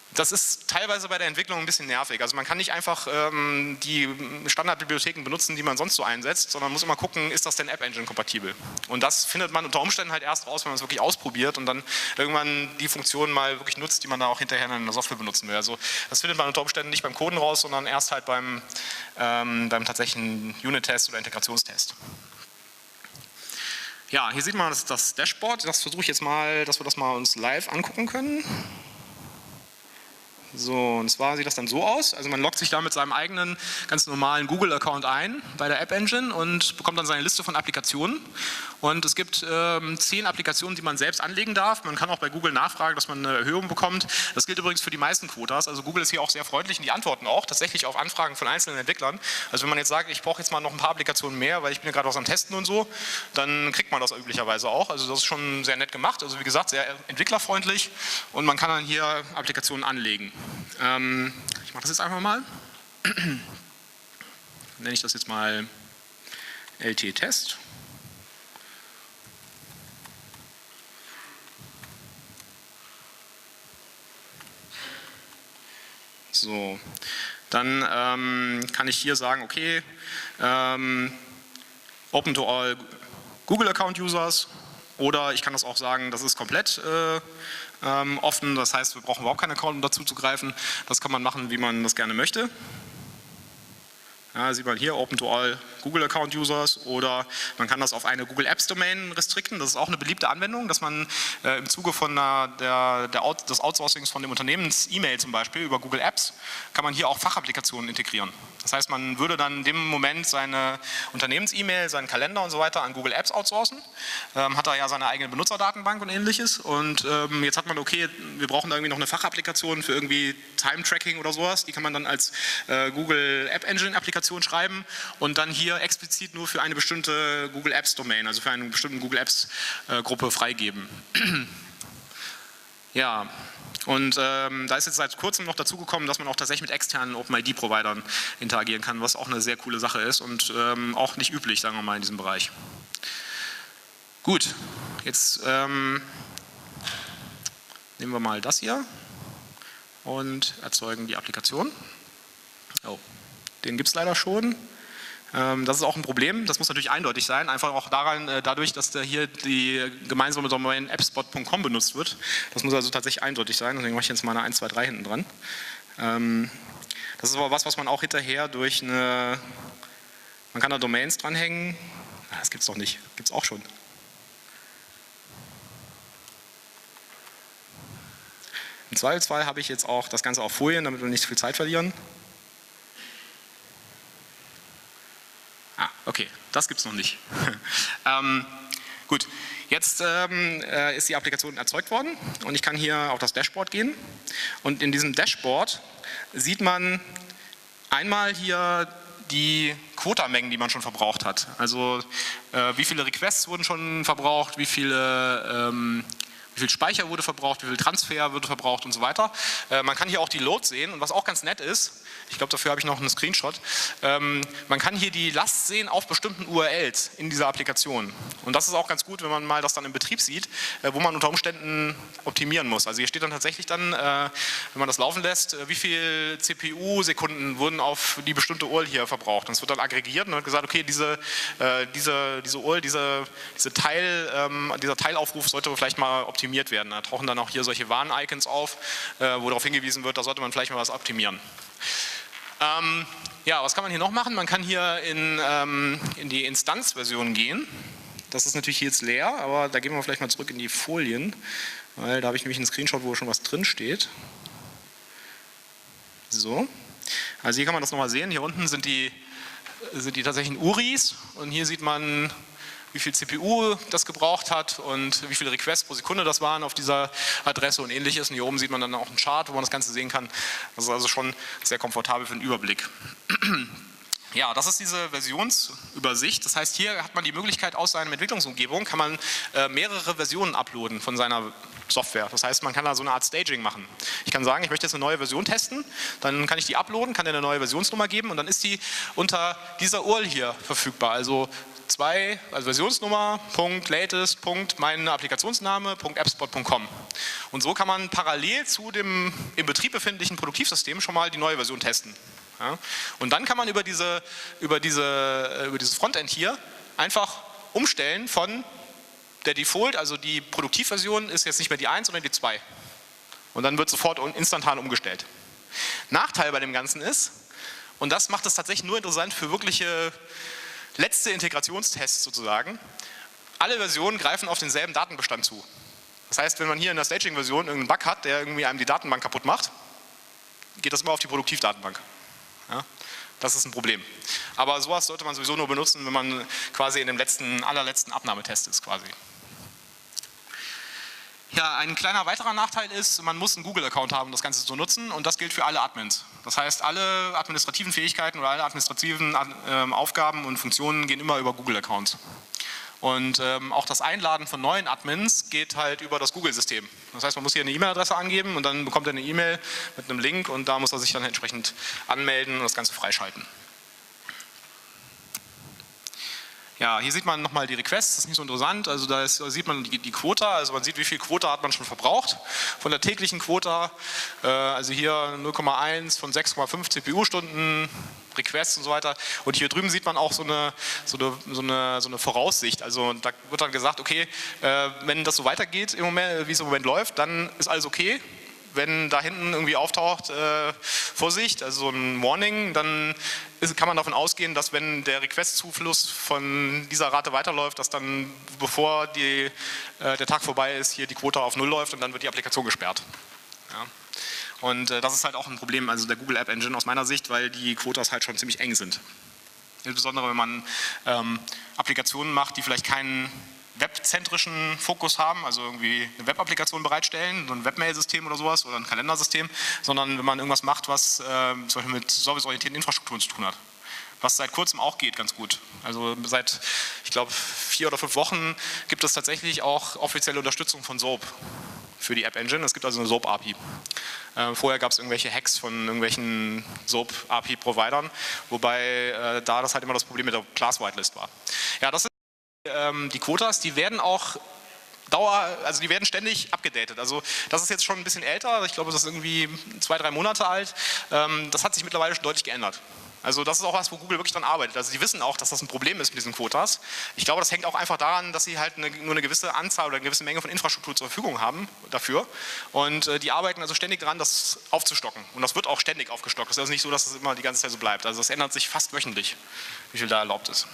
Das ist teilweise bei der Entwicklung ein bisschen nervig. Also man kann nicht einfach ähm, die Standardbibliotheken benutzen, die man sonst so einsetzt, sondern muss immer gucken, ist das denn App Engine kompatibel? Und das findet man unter Umständen halt erst raus, wenn man es wirklich ausprobiert und dann irgendwann die Funktionen mal wirklich nutzt, die man da auch hinterher in der Software benutzen will. Also das findet man unter Umständen nicht beim Coden raus, sondern erst halt beim, ähm, beim tatsächlichen Unit-Test oder Integrationstest. Ja, hier sieht man das, das Dashboard. Das versuche ich jetzt mal, dass wir das mal uns live angucken können. So, und zwar sieht das dann so aus, also man loggt sich da mit seinem eigenen ganz normalen Google-Account ein bei der App Engine und bekommt dann seine Liste von Applikationen und es gibt ähm, zehn Applikationen, die man selbst anlegen darf. Man kann auch bei Google nachfragen, dass man eine Erhöhung bekommt. Das gilt übrigens für die meisten Quotas, also Google ist hier auch sehr freundlich und die antworten auch tatsächlich auf Anfragen von einzelnen Entwicklern. Also wenn man jetzt sagt, ich brauche jetzt mal noch ein paar Applikationen mehr, weil ich bin ja gerade was am Testen und so, dann kriegt man das üblicherweise auch. Also das ist schon sehr nett gemacht, also wie gesagt, sehr entwicklerfreundlich und man kann dann hier Applikationen anlegen. Ähm, ich mache das jetzt einfach mal. Nenne ich das jetzt mal L T-Test. So, dann ähm, kann ich hier sagen, okay, ähm, Open to all Google Account Users oder ich kann das auch sagen, das ist komplett äh, ähm, offen, das heißt, wir brauchen überhaupt keinen Account, um dazu zu greifen. Das kann man machen, wie man das gerne möchte. Ja, sieht man hier, Open to all Google Account Users oder man kann das auf eine Google Apps Domain restrikten. Das ist auch eine beliebte Anwendung, dass man äh, im Zuge von einer, der, der Out, des Outsourcings von dem Unternehmens-E-Mail zum Beispiel über Google Apps kann man hier auch Fachapplikationen integrieren. Das heißt, man würde dann in dem Moment seine Unternehmens-E-Mail, seinen Kalender und so weiter an Google Apps outsourcen. Ähm, hat da ja seine eigene Benutzerdatenbank und ähnliches und ähm, jetzt hat man, okay, wir brauchen da irgendwie noch eine Fachapplikation für irgendwie Time-Tracking oder sowas. Die kann man dann als äh, Google App Engine Applikation schreiben und dann hier explizit nur für eine bestimmte Google Apps Domain, also für eine bestimmte Google Apps äh, Gruppe freigeben. Ja, und ähm, da ist jetzt seit kurzem noch dazu gekommen, dass man auch tatsächlich mit externen OpenID-Providern interagieren kann, was auch eine sehr coole Sache ist und ähm, auch nicht üblich, sagen wir mal, in diesem Bereich. Gut, jetzt ähm, nehmen wir mal das hier und erzeugen die Applikation. Oh. Den gibt es leider schon. Das ist auch ein Problem, das muss natürlich eindeutig sein, einfach auch daran, dadurch, dass da hier die gemeinsame Domain appspot punkt com benutzt wird. Das muss also tatsächlich eindeutig sein, deswegen mache ich jetzt mal eine eins zwei drei hinten dran. Das ist aber was, was man auch hinterher durch eine, man kann da Domains dranhängen, das gibt es doch nicht, gibt es auch schon. Im Zweifelsfall habe ich jetzt auch das Ganze auf Folien, damit wir nicht zu viel Zeit verlieren. Ah, okay, das gibt es noch nicht. ähm, gut, jetzt ähm, äh, ist die Applikation erzeugt worden und ich kann hier auf das Dashboard gehen und in diesem Dashboard sieht man einmal hier die Quotamengen, die man schon verbraucht hat. Also äh, wie viele Requests wurden schon verbraucht, wie viele ähm, wie viel Speicher wurde verbraucht, wie viel Transfer wurde verbraucht und so weiter. Äh, man kann hier auch die Load sehen und was auch ganz nett ist, ich glaube dafür habe ich noch einen Screenshot, ähm, man kann hier die Last sehen auf bestimmten U R Ls in dieser Applikation. Und das ist auch ganz gut, wenn man mal das dann im Betrieb sieht, äh, wo man unter Umständen optimieren muss. Also hier steht dann tatsächlich dann, äh, wenn man das laufen lässt, äh, wie viel C P U-Sekunden wurden auf die bestimmte U R L hier verbraucht. Und es wird dann aggregiert und wird gesagt, okay, diese, äh, diese, diese U R L, diese, diese Teil, ähm, dieser Teilaufruf sollte vielleicht mal optimiert werden. Da tauchen dann auch hier solche Warn-Icons auf, äh, wo darauf hingewiesen wird, da sollte man vielleicht mal was optimieren. Ähm, ja, was kann man hier noch machen? Man kann hier in, ähm, in die Instanzversion gehen. Das ist natürlich hier jetzt leer, aber da gehen wir vielleicht mal zurück in die Folien, weil da habe ich nämlich einen Screenshot, wo schon was drin steht. So, also hier kann man das nochmal sehen. Hier unten sind die, sind die tatsächlichen U R Is und hier sieht man, wie viel C P U das gebraucht hat und wie viele Requests pro Sekunde das waren auf dieser Adresse und ähnliches. Und hier oben sieht man dann auch einen Chart, wo man das Ganze sehen kann. Das ist also schon sehr komfortabel für den Überblick. Ja, das ist diese Versionsübersicht. Das heißt, hier hat man die Möglichkeit, aus seiner Entwicklungsumgebung kann man äh, mehrere Versionen uploaden von seiner Software. Das heißt, man kann da so eine Art Staging machen. Ich kann sagen, ich möchte jetzt eine neue Version testen, dann kann ich die uploaden, kann dir eine neue Versionsnummer geben und dann ist die unter dieser U R L hier verfügbar. Also zwei, also Versionsnummer, Punkt, latest, Punkt, meine Applikationsname, Punkt, appspot Punkt com. Und so kann man parallel zu dem im Betrieb befindlichen Produktivsystem schon mal die neue Version testen. Ja? Und dann kann man über, diese, über, diese, über dieses Frontend hier einfach umstellen von der Default, also die Produktivversion ist jetzt nicht mehr die eins, sondern die zwei. Und dann wird sofort instantan umgestellt. Nachteil bei dem Ganzen ist, und das macht es tatsächlich nur interessant für wirkliche letzte Integrationstests sozusagen, alle Versionen greifen auf denselben Datenbestand zu. Das heißt, wenn man hier in der Staging-Version irgendeinen Bug hat, der irgendwie einem die Datenbank kaputt macht, geht das immer auf die Produktivdatenbank. Ja, das ist ein Problem. Aber sowas sollte man sowieso nur benutzen, wenn man quasi in dem letzten, allerletzten Abnahmetest ist quasi. Ja, ein kleiner weiterer Nachteil ist, man muss einen Google-Account haben, um das Ganze zu nutzen, und das gilt für alle Admins. Das heißt, alle administrativen Fähigkeiten oder alle administrativen äh, Aufgaben und Funktionen gehen immer über Google-Accounts. Und ähm, auch das Einladen von neuen Admins geht halt über das Google-System. Das heißt, man muss hier eine E-Mail-Adresse angeben und dann bekommt er eine E-Mail mit einem Link und da muss er sich dann entsprechend anmelden und das Ganze freischalten. Ja, hier sieht man nochmal die Requests, das ist nicht so interessant, also da, ist, da sieht man die, die Quota, also man sieht, wie viel Quota hat man schon verbraucht von der täglichen Quota, äh, also hier null Komma eins von sechs Komma fünf C P U-Stunden, Requests und so weiter, und hier drüben sieht man auch so eine, so eine, so eine, so eine Voraussicht, also da wird dann gesagt, okay, äh, wenn das so weitergeht, im Moment, wie es im Moment läuft, dann ist alles okay. Wenn da hinten irgendwie auftaucht, äh, Vorsicht, also so ein Warning, dann ist, kann man davon ausgehen, dass wenn der Request-Zufluss von dieser Rate weiterläuft, dass dann, bevor die, äh, der Tag vorbei ist, hier die Quote auf Null läuft und dann wird die Applikation gesperrt. Ja. Und äh, das ist halt auch ein Problem, also der Google App Engine aus meiner Sicht, weil die Quotas halt schon ziemlich eng sind. Insbesondere wenn man ähm, Applikationen macht, die vielleicht keinen webzentrischen Fokus haben, also irgendwie eine Web-Applikation bereitstellen, so ein Webmail-System oder sowas oder ein Kalendersystem, sondern wenn man irgendwas macht, was äh, zum Beispiel mit serviceorientierten Infrastrukturen zu tun hat. Was seit kurzem auch geht, ganz gut. Also seit, ich glaube, vier oder fünf Wochen gibt es tatsächlich auch offizielle Unterstützung von SOAP für die App Engine. Es gibt also eine SOAP-A P I. Äh, vorher gab es irgendwelche Hacks von irgendwelchen SOAP-A P I-Providern, wobei äh, da das halt immer das Problem mit der Class-Whitelist war. Ja, das ist die Quotas, die werden auch Dauer, also die werden ständig abgedatet. Also das ist jetzt schon ein bisschen älter, ich glaube, das ist irgendwie zwei, drei Monate alt. Das hat sich mittlerweile schon deutlich geändert. Also das ist auch was, wo Google wirklich dran arbeitet. Also sie wissen auch, dass das ein Problem ist mit diesen Quotas. Ich glaube, das hängt auch einfach daran, dass sie halt eine, nur eine gewisse Anzahl oder eine gewisse Menge von Infrastruktur zur Verfügung haben dafür. Und äh, die arbeiten also ständig daran, das aufzustocken. Und das wird auch ständig aufgestockt. Das ist also nicht so, dass es immer die ganze Zeit so bleibt. Also das ändert sich fast wöchentlich, wie viel da erlaubt ist.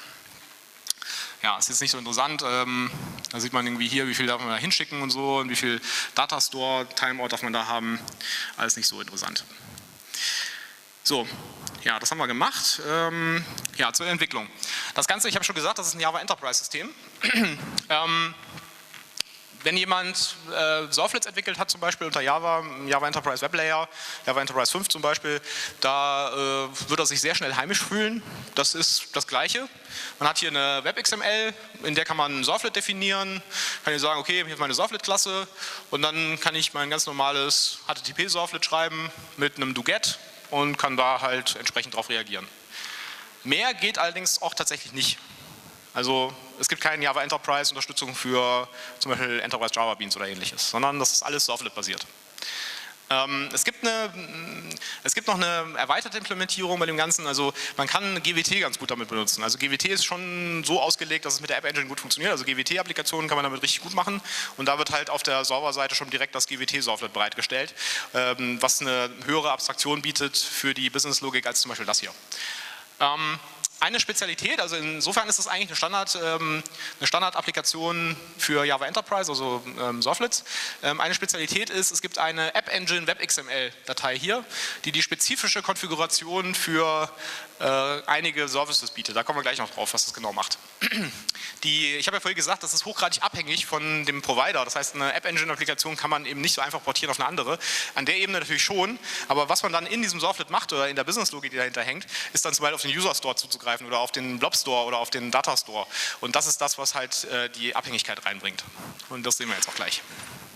Ja, ist jetzt nicht so interessant, ähm, da sieht man irgendwie hier, wie viel darf man da hinschicken und so und wie viel Datastore, Timeout darf man da haben, alles nicht so interessant. So, ja, das haben wir gemacht. Ähm, ja, zur Entwicklung. Das Ganze, ich habe schon gesagt, das ist ein Java Enterprise System. ähm, Wenn jemand äh, Servlets entwickelt hat, zum Beispiel unter Java, Java Enterprise Web Layer, Java Enterprise fünf zum Beispiel, da äh, wird er sich sehr schnell heimisch fühlen. Das ist das Gleiche. Man hat hier eine Web-X M L, in der kann man ein Servlet definieren, kann hier sagen, okay, hier ist meine Servlet-Klasse und dann kann ich mein ganz normales H T T P-Servlet schreiben mit einem Do-Get und kann da halt entsprechend darauf reagieren. Mehr geht allerdings auch tatsächlich nicht. Also es gibt keine Java Enterprise Unterstützung für zum Beispiel Enterprise Java Beans oder ähnliches, sondern das ist alles Servlet basiert. Ähm, es, gibt eine, es gibt noch eine erweiterte Implementierung bei dem Ganzen, also man kann G W T ganz gut damit benutzen. Also G W T ist schon so ausgelegt, dass es mit der App Engine gut funktioniert, also G W T-Applikationen kann man damit richtig gut machen und da wird halt auf der Serverseite schon direkt das G W T-Servlet bereitgestellt, ähm, was eine höhere Abstraktion bietet für die Business-Logik als zum Beispiel das hier. Ähm, Eine Spezialität, also insofern ist das eigentlich eine Standard, ähm, eine Standard-Applikation für Java Enterprise, also ähm, Servlets. Ähm, eine Spezialität ist, es gibt eine App Engine Web X M L-Datei hier, die die spezifische Konfiguration für äh, einige Services bietet. Da kommen wir gleich noch drauf, was das genau macht. Die, ich habe ja vorhin gesagt, das ist hochgradig abhängig von dem Provider. Das heißt, eine App Engine-Applikation kann man eben nicht so einfach portieren auf eine andere. An der Ebene natürlich schon, aber was man dann in diesem Servlet macht oder in der Business-Logik, die dahinter hängt, ist dann zum Beispiel auf den User Store zuzugreifen oder auf den Blob Store oder auf den Data Store. Und das ist das, was halt äh, die Abhängigkeit reinbringt. Und das sehen wir jetzt auch gleich.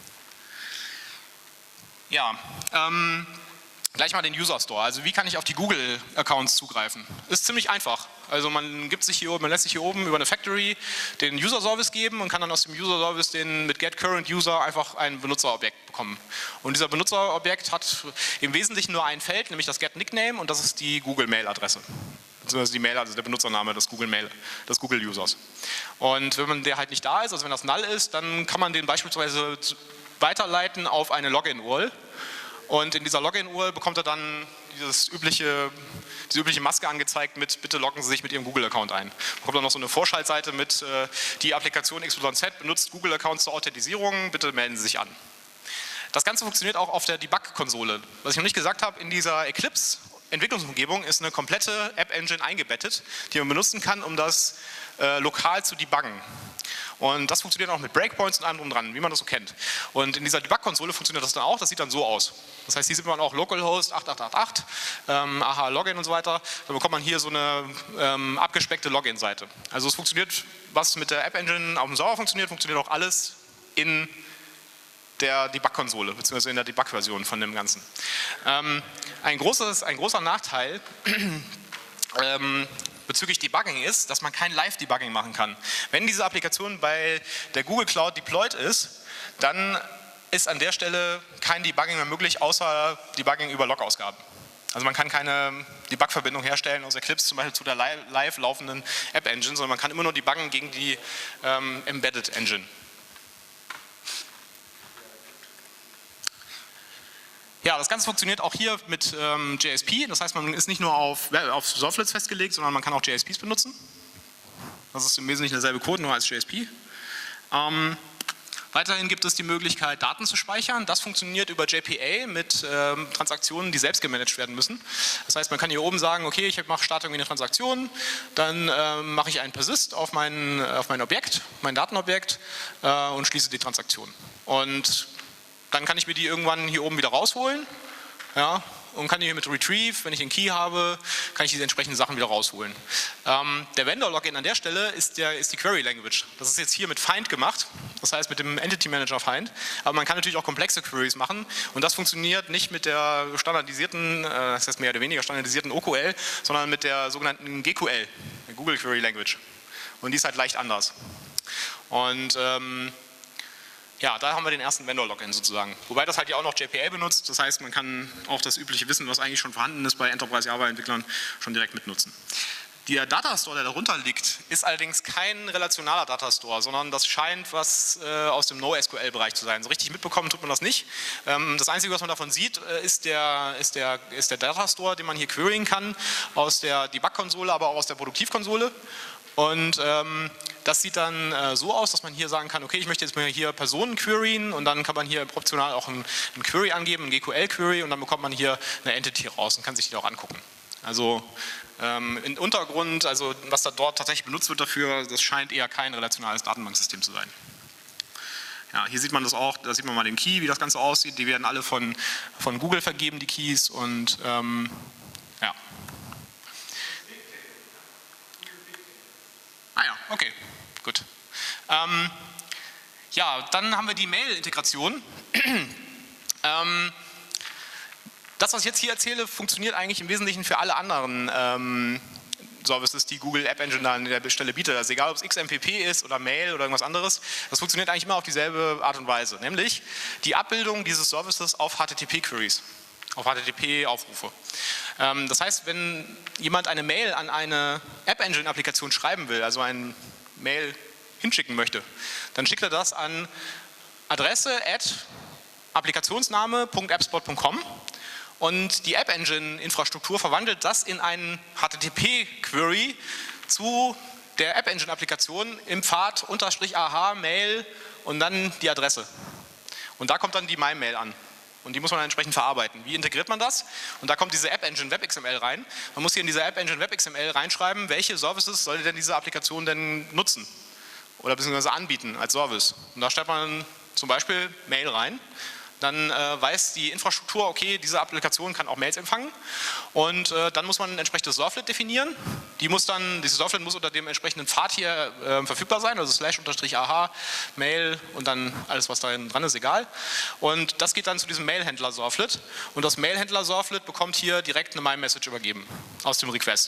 Ja, ähm, gleich mal den User Store. Also wie kann ich auf die Google-Accounts zugreifen? Ist ziemlich einfach. Also man gibt sich hier oben, man lässt sich hier oben über eine Factory den User-Service geben und kann dann aus dem User-Service den mit getCurrentUser einfach ein Benutzerobjekt bekommen. Und dieser Benutzerobjekt hat im Wesentlichen nur ein Feld, nämlich das getNickname, und das ist die Google-Mail-Adresse. Beziehungsweise die Mail, also der Benutzername des Google-Mail, des Google-Users. Und wenn man der halt nicht da ist, also wenn das null ist, dann kann man den beispielsweise weiterleiten auf eine Login-U R L. Und in dieser Login-U R L bekommt er dann dieses übliche, diese übliche Maske angezeigt mit bitte loggen Sie sich mit Ihrem Google-Account ein. Man bekommt dann noch so eine Vorschaltseite mit äh, die Applikation X Y Z benutzt Google-Accounts zur Authentisierung, bitte melden Sie sich an. Das Ganze funktioniert auch auf der Debug-Konsole. Was ich noch nicht gesagt habe, in dieser Eclipse-Entwicklungsumgebung ist eine komplette App-Engine eingebettet, die man benutzen kann, um das äh, lokal zu debuggen. Und das funktioniert auch mit Breakpoints und allem drum dran, wie man das so kennt. Und in dieser Debug-Konsole funktioniert das dann auch, das sieht dann so aus. Das heißt, hier sieht man auch Localhost acht acht acht acht, ähm, A H Login und so weiter. Da bekommt man hier so eine ähm, abgespeckte Login-Seite. Also es funktioniert, was mit der App-Engine auf dem Server funktioniert, funktioniert auch alles in der Debug-Konsole, beziehungsweise in der Debug-Version von dem Ganzen. Ähm, ein, großes, ein großer Nachteil ähm, bezüglich Debugging ist, dass man kein Live-Debugging machen kann. Wenn diese Applikation bei der Google Cloud deployed ist, dann ist an der Stelle kein Debugging mehr möglich, außer Debugging über Log-Ausgaben. Also man kann keine Debug-Verbindung herstellen aus Eclipse zum Beispiel zu der live laufenden App-Engine, sondern man kann immer nur debuggen gegen die ähm, Embedded Engine. Ja, das Ganze funktioniert auch hier mit ähm, J S P, das heißt, man ist nicht nur auf, auf Servlets festgelegt, sondern man kann auch J S Ps benutzen. Das ist im Wesentlichen derselbe Code, nur als J S P. Ähm, weiterhin gibt es die Möglichkeit, Daten zu speichern. Das funktioniert über J P A mit ähm, Transaktionen, die selbst gemanagt werden müssen. Das heißt, man kann hier oben sagen, okay, ich mache Start irgendwie eine Transaktion, dann ähm, mache ich einen Persist auf mein, auf mein Objekt, mein Datenobjekt äh, und schließe die Transaktion. Und dann kann ich mir die irgendwann hier oben wieder rausholen, ja, und kann die hier mit Retrieve, wenn ich den Key habe, kann ich diese entsprechenden Sachen wieder rausholen. Ähm, der Vendor-Login an der Stelle ist, der, ist die Query Language. Das ist jetzt hier mit Find gemacht, das heißt mit dem Entity Manager Find, aber man kann natürlich auch komplexe Queries machen und das funktioniert nicht mit der standardisierten, äh, das heißt mehr oder weniger standardisierten O Q L, sondern mit der sogenannten G Q L, der Google Query Language. Und die ist halt leicht anders. Und ähm, ja, da haben wir den ersten Vendor-Login sozusagen. Wobei das halt ja auch noch J P A benutzt, das heißt, man kann auch das übliche Wissen, was eigentlich schon vorhanden ist bei Enterprise-Java-Entwicklern, schon direkt mitnutzen. Der Datastore, der darunter liegt, ist allerdings kein relationaler Datastore, sondern das scheint was äh, aus dem NoSQL-Bereich zu sein. So richtig mitbekommen tut man das nicht. Ähm, das Einzige, was man davon sieht, äh, ist, der, ist, der, ist der Datastore, den man hier queryen kann, aus der Debug-Konsole, aber auch aus der Produktivkonsole. Und ähm, das sieht dann äh, so aus, dass man hier sagen kann, okay, ich möchte jetzt mal hier Personen queryen und dann kann man hier optional auch ein, ein Query angeben, ein G Q L-Query und dann bekommt man hier eine Entity raus und kann sich die auch angucken. Also ähm, im Untergrund, also was da dort tatsächlich benutzt wird dafür, das scheint eher kein relationales Datenbanksystem zu sein. Ja, hier sieht man das auch, da sieht man mal den Key, wie das Ganze aussieht. Die werden alle von, von Google vergeben, die Keys, und ähm, ja. Ah ja, okay, gut. Ähm, ja, dann haben wir die Mail-Integration. ähm, das, was ich jetzt hier erzähle, funktioniert eigentlich im Wesentlichen für alle anderen ähm, Services, die Google App Engine da an der Stelle bietet. Also egal, ob es X M P P ist oder Mail oder irgendwas anderes, das funktioniert eigentlich immer auf dieselbe Art und Weise. Nämlich die Abbildung dieses Services auf H T T P-Queries. Auf H T T P-Aufrufe. Ähm, das heißt, wenn jemand eine Mail an eine App-Engine-Applikation schreiben will, also ein Mail hinschicken möchte, dann schickt er das an Adresse at applikationsname punkt appspot punkt com und die App-Engine-Infrastruktur verwandelt das in einen H T T P-Query zu der App-Engine-Applikation im Pfad unterstrich A H, Mail und dann die Adresse. Und da kommt dann die MyMail an. Und die muss man dann entsprechend verarbeiten. Wie integriert man das? Und da kommt diese App Engine Web X M L rein. Man muss hier in diese App Engine Web X M L reinschreiben, welche Services soll denn diese Applikation denn nutzen oder beziehungsweise anbieten als Service. Und da stellt man zum Beispiel Mail rein. Dann äh, weiß die Infrastruktur, okay, diese Applikation kann auch Mails empfangen und äh, dann muss man ein entsprechendes Servlet definieren. Die muss dann, dieses Servlet muss unter dem entsprechenden Pfad hier äh, verfügbar sein, also slash unterstrich aha, Mail und dann alles, was da dran ist, egal. Und das geht dann zu diesem Mail-Händler-Servlet und das Mail-Händler-Servlet bekommt hier direkt eine My-Message übergeben aus dem Request.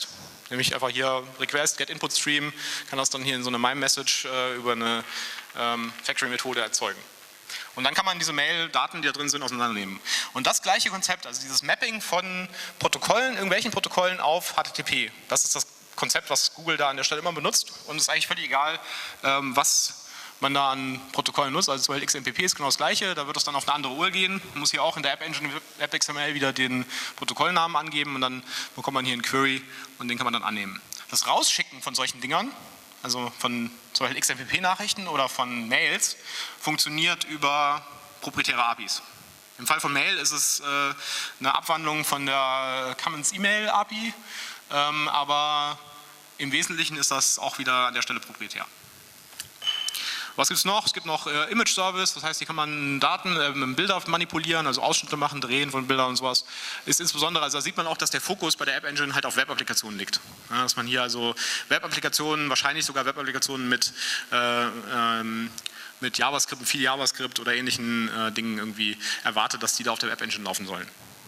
Nämlich einfach hier Request, Get Input Stream, kann das dann hier in so eine MIME-Message äh, über eine ähm, Factory-Methode erzeugen. Und dann kann man diese Mail-Daten, die da drin sind, auseinandernehmen. Und das gleiche Konzept, also dieses Mapping von Protokollen, irgendwelchen Protokollen auf H T T P, das ist das Konzept, was Google da an der Stelle immer benutzt. Und es ist eigentlich völlig egal, ähm, was man da an Protokollen nutzt. Also zum Beispiel X M P P ist genau das gleiche, da wird es dann auf eine andere U R L gehen. Man muss hier auch in der App Engine Web X M L wieder den Protokollnamen angeben und dann bekommt man hier einen Query und den kann man dann annehmen. Das Rausschicken von solchen Dingern, also von zum Beispiel X M P P-Nachrichten oder von Mails, funktioniert über proprietäre A P Is. Im Fall von Mail ist es äh, eine Abwandlung von der Commons E-Mail A P I, ähm, aber im Wesentlichen ist das auch wieder an der Stelle proprietär. Was gibt es noch? Es gibt noch äh, Image Service, das heißt, hier kann man Daten, äh, Bilder manipulieren, also Ausschnitte machen, drehen von Bildern und sowas. Ist insbesondere, also da sieht man auch, dass der Fokus bei der App Engine halt auf Web-Applikationen liegt. Ja, dass man hier also Web-Applikationen, wahrscheinlich sogar Web-Applikationen mit, äh, ähm, mit JavaScript, mit viel JavaScript oder ähnlichen äh, Dingen irgendwie erwartet, dass die da auf der App Engine laufen sollen.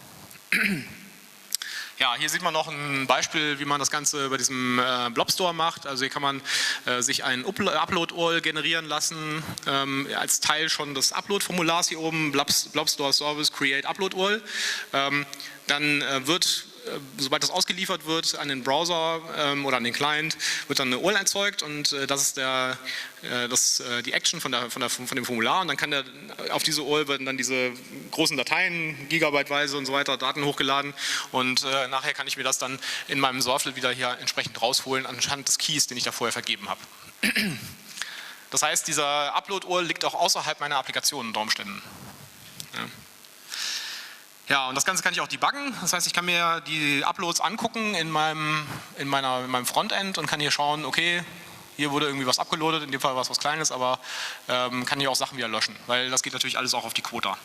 Ja, hier sieht man noch ein Beispiel, wie man das Ganze bei diesem äh, Blob Store macht. Also hier kann man äh, sich ein Upload-U R L generieren lassen, ähm, als Teil schon des Upload-Formulars hier oben, Blob, Blob Store Service Create Upload-U R L. Ähm, dann äh, wird, äh, sobald das ausgeliefert wird an den Browser ähm, oder an den Client, wird dann eine U R L erzeugt und äh, das ist der, äh, das, äh, die Action von, der, von, der, von dem Formular und dann kann der, auf diese U R L werden dann diese großen Dateien, gigabyteweise und so weiter, Daten hochgeladen und äh, nachher kann ich mir das dann in meinem Surflet wieder hier entsprechend rausholen anhand des Keys, den ich da vorher vergeben habe. Das heißt, dieser Upload-U R L liegt auch außerhalb meiner Applikation unter Umständen. Ja. Ja, und das Ganze kann ich auch debuggen. Das heißt, ich kann mir die Uploads angucken in meinem, in meiner, in meinem Frontend und kann hier schauen, okay, hier wurde irgendwie was abgeloadet, in dem Fall war es was Kleines, aber ähm, kann hier auch Sachen wieder löschen, weil das geht natürlich alles auch auf die Quota.